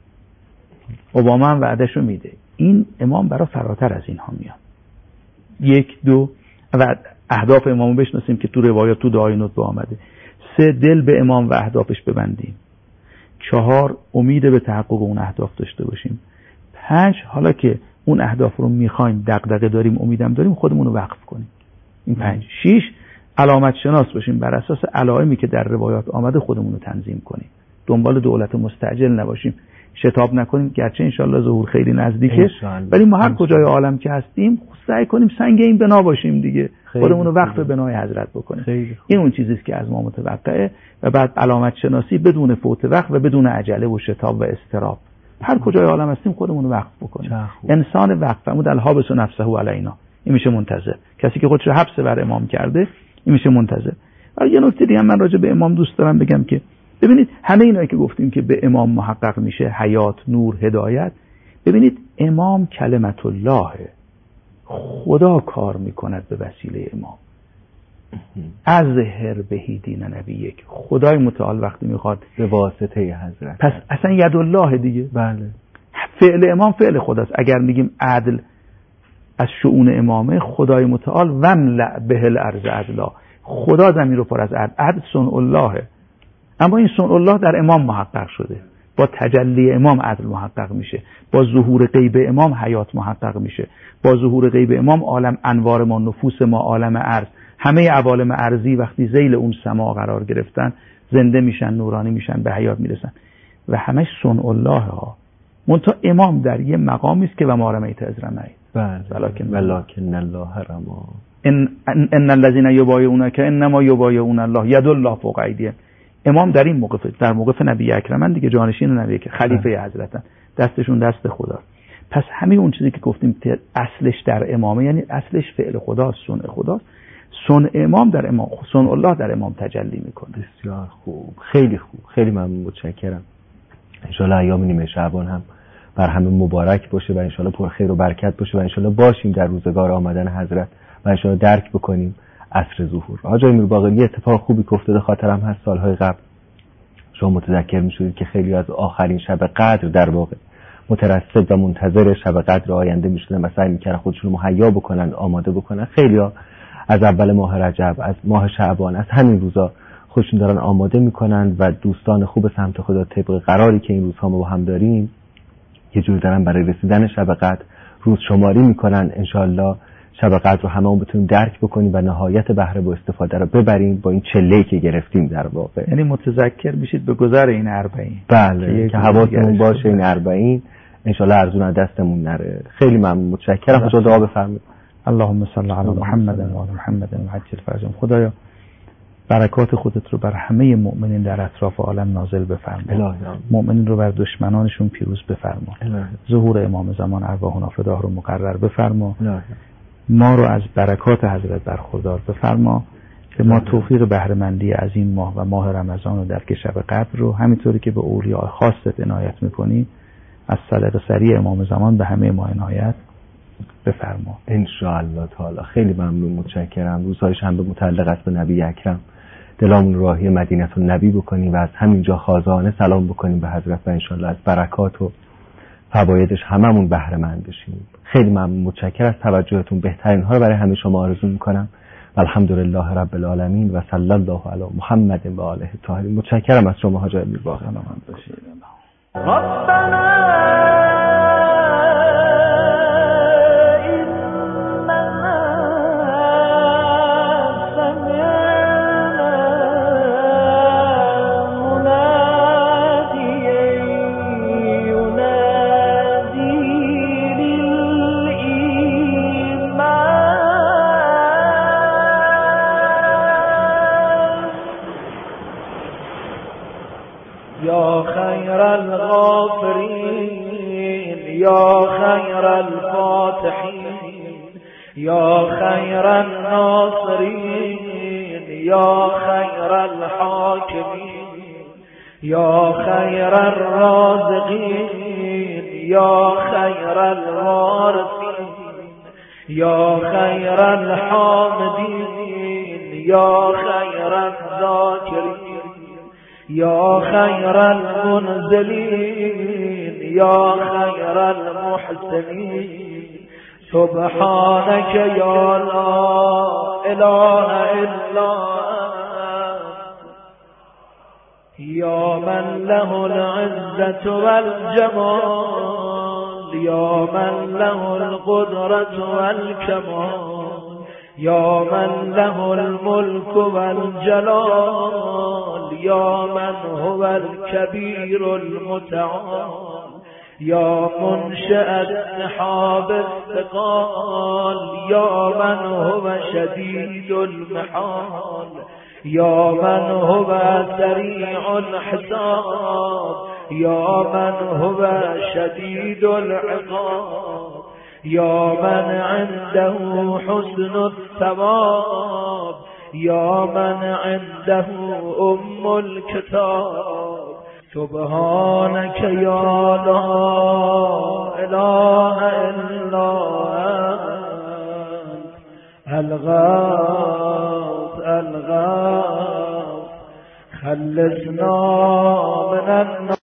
اوباما هم وعدهشو میده. این امام برای فراتر از اینها میاد. یک، دو، و اهداف امامو بشناسیم که تو روایات تو دعای نطبه آمده. سه، دل به امام و اهدافش ببندیم. چهار، امید به تحقق اون اهداف داشته باشیم. پنج، حالا که اون اهداف رو میخوایم، دغدغه داریم، امیدم داریم، خودمون رو وقف کنیم. این پنج. شش، علامت شناس باشیم، بر اساس علائمی که در روایات آمده خودمون رو تنظیم کنیم. دنبال دولت مستعجل نباشیم، شتاب نکنیم، گرچه انشالله ظهور خیلی نزدیکه، ولی ما هر کجای عالم که هستیم سعی کنیم سنگ این بنا باشیم دیگه، خودمون رو وقف بنای حضرت بکنیم. این اون چیزیست که از ما متوقعه. و بعد علامت شناسی بدون فوت وقت و بدون عجله و شتاب و اضطراب. هر کجای عالم هستیم خودمون رو وقف بکنیم. انسان وقف فرمود الحابس نفسه علینا، این میشه منتظر. کسی که خودش رو حبس بر امام کرده این میشه منتظر. یه نکته دیگه من راجع به امام دوست دارم بگم که ببینید همه اینایی که گفتیم که به امام محقق میشه حیات، نور، هدایت، ببینید امام کلمت الله، خدا کار میکند به وسیله امام. اظهر بهی دین نبیک، خدای متعال وقتی میخواد به واسطه حضرت، پس اصلا ید الله دیگه. بله. فعل امام فعل خداست. اگر میگیم عدل از شؤون امامه، خدای متعال وملأ به الارض عدلا، خدا زمین رو پر از عدل. عدل صنع الله، اما این صنع الله در امام محقق شده. با تجلی امام عدل محقق میشه، با ظهور غیب امام حیات محقق میشه، با ظهور غیب امام عالم انوار ما، نفوس ما، عالم ارض، همه عوالم ارضی وقتی ذیل اون سما قرار گرفتن زنده میشن، نورانی میشن، به حیات میرسن و همه صنع الله ها. منتها امام در یه مقامی است که و ما رمیت از رمیت، ولکن الله رما. ان الذين يبايعونك انما يبايعون الله يد الله فوق ایدیهم. امام در این موقف، در موقف نبی اکرمن دیگه، جانشین نبی که خلیفه حضرتن، دستشون دست خدا. پس همه اون چیزی که گفتیم اصلش در امامه، یعنی اصلش فعل خداست، صنع خداست. صنع امام در امام، صنع الله در امام تجلی میکنه. بسیار خوب، خیلی خوب، خیلی ممنون، متشکرم. ان شاء الله ایام نیمه شعبان هم بر همه مبارک باشه و ان شاء الله پر خیر و برکت باشه و ان شاء الله باشیم در روزگار آمدن حضرت و ان شاء الله درک بکنیم عصر ظهور. حاج امیر باقری اتفاق خوبی که افتاده خاطرم هست سالهای قبل شما متذکر میشدید که خیلی از آخرین شب قدر در واقع مترصد و منتظر شب قدر آینده میشدن و سعی میکردن خودشون رو مهیا بکنن، آماده بکنن. خیلی‌ها از اول ماه رجب، از ماه شعبان، از همین روزا خودشون دارن آماده میکنن و دوستان خوب سمت خدا طبق قراری که این روزها ما با هم داریم یه جور دارن برای رسیدن شب قدر روز شماری میکنن. انشالله شب قدر رو همه بتونیم درک بکنیم و نهایت بهره و استفاده رو ببریم با این چله‌ای که گرفتیم در واقع. یعنی متذکر میشید به گذر این 40. بله، که حواسمون باشه این 40 انشالله ارزون از دستمون نره. خیلی ممنون، متشکرم. خدا دعا بفرمایید. اللهم صل علی محمد و آل محمد و عجل فرجهم. خدایا برکات خودت رو بر همه مؤمنین در اطراف عالم نازل بفرما. مؤمنین رو بر دشمنانشون پیروز بفرما. ظهور امام زمان ارواحنا فداه رو مقرر بفرما. ما رو از برکات حضرت برخوردار بفرما که ما توفیق بهره‌مندی از این ماه و ماه رمضان و در که شب قدر رو همینطوری که به اولیاء خاصت عنایت میکنی از صدق سریع امام زمان به همه ما عنایت بفرما ان شاء الله تعالی. خیلی ممنون، متشکرم. روزهای شنبه متعلق است به نبی اکرم، دلمون راهی مدینه النبی بکنیم و از همینجا خازانه سلام بکنیم به حضرت و ان شاء الله از برکات و فوایدش هممون بهره مند بشیم. خیلی ممنون، متشکرم از توجهتون. بهترین ها رو برای همه شما آرزو میکنم. الحمدلله رب العالمین و صلی الله علی محمد و آله الطاهرین. متشکرم از شما حاج امیرباقر. يا خير الغافرين يا خير الفاتحين يا خير الناصرين يا خير الحاكمين يا خير الرازقين يا خير الوارثين يا خير الحامدين يا خير الذاكرين يا خير المنزلين يا خير المحسنين سبحانك يا لا إله إلا يا من له العزة والجمال يا من له القدرة والكمال يا من له الملك والجلال يا من هو الكبير المتعال يا منشأ السحاب الثقال يا من هو شديد المحال يا من هو سريع الحساب يا من هو شديد العقاب يا من عنده حسن الثواب يا من عنده أم الكتاب سبحانك يا لا إله إلا أنت الغاث خلصنا من النار.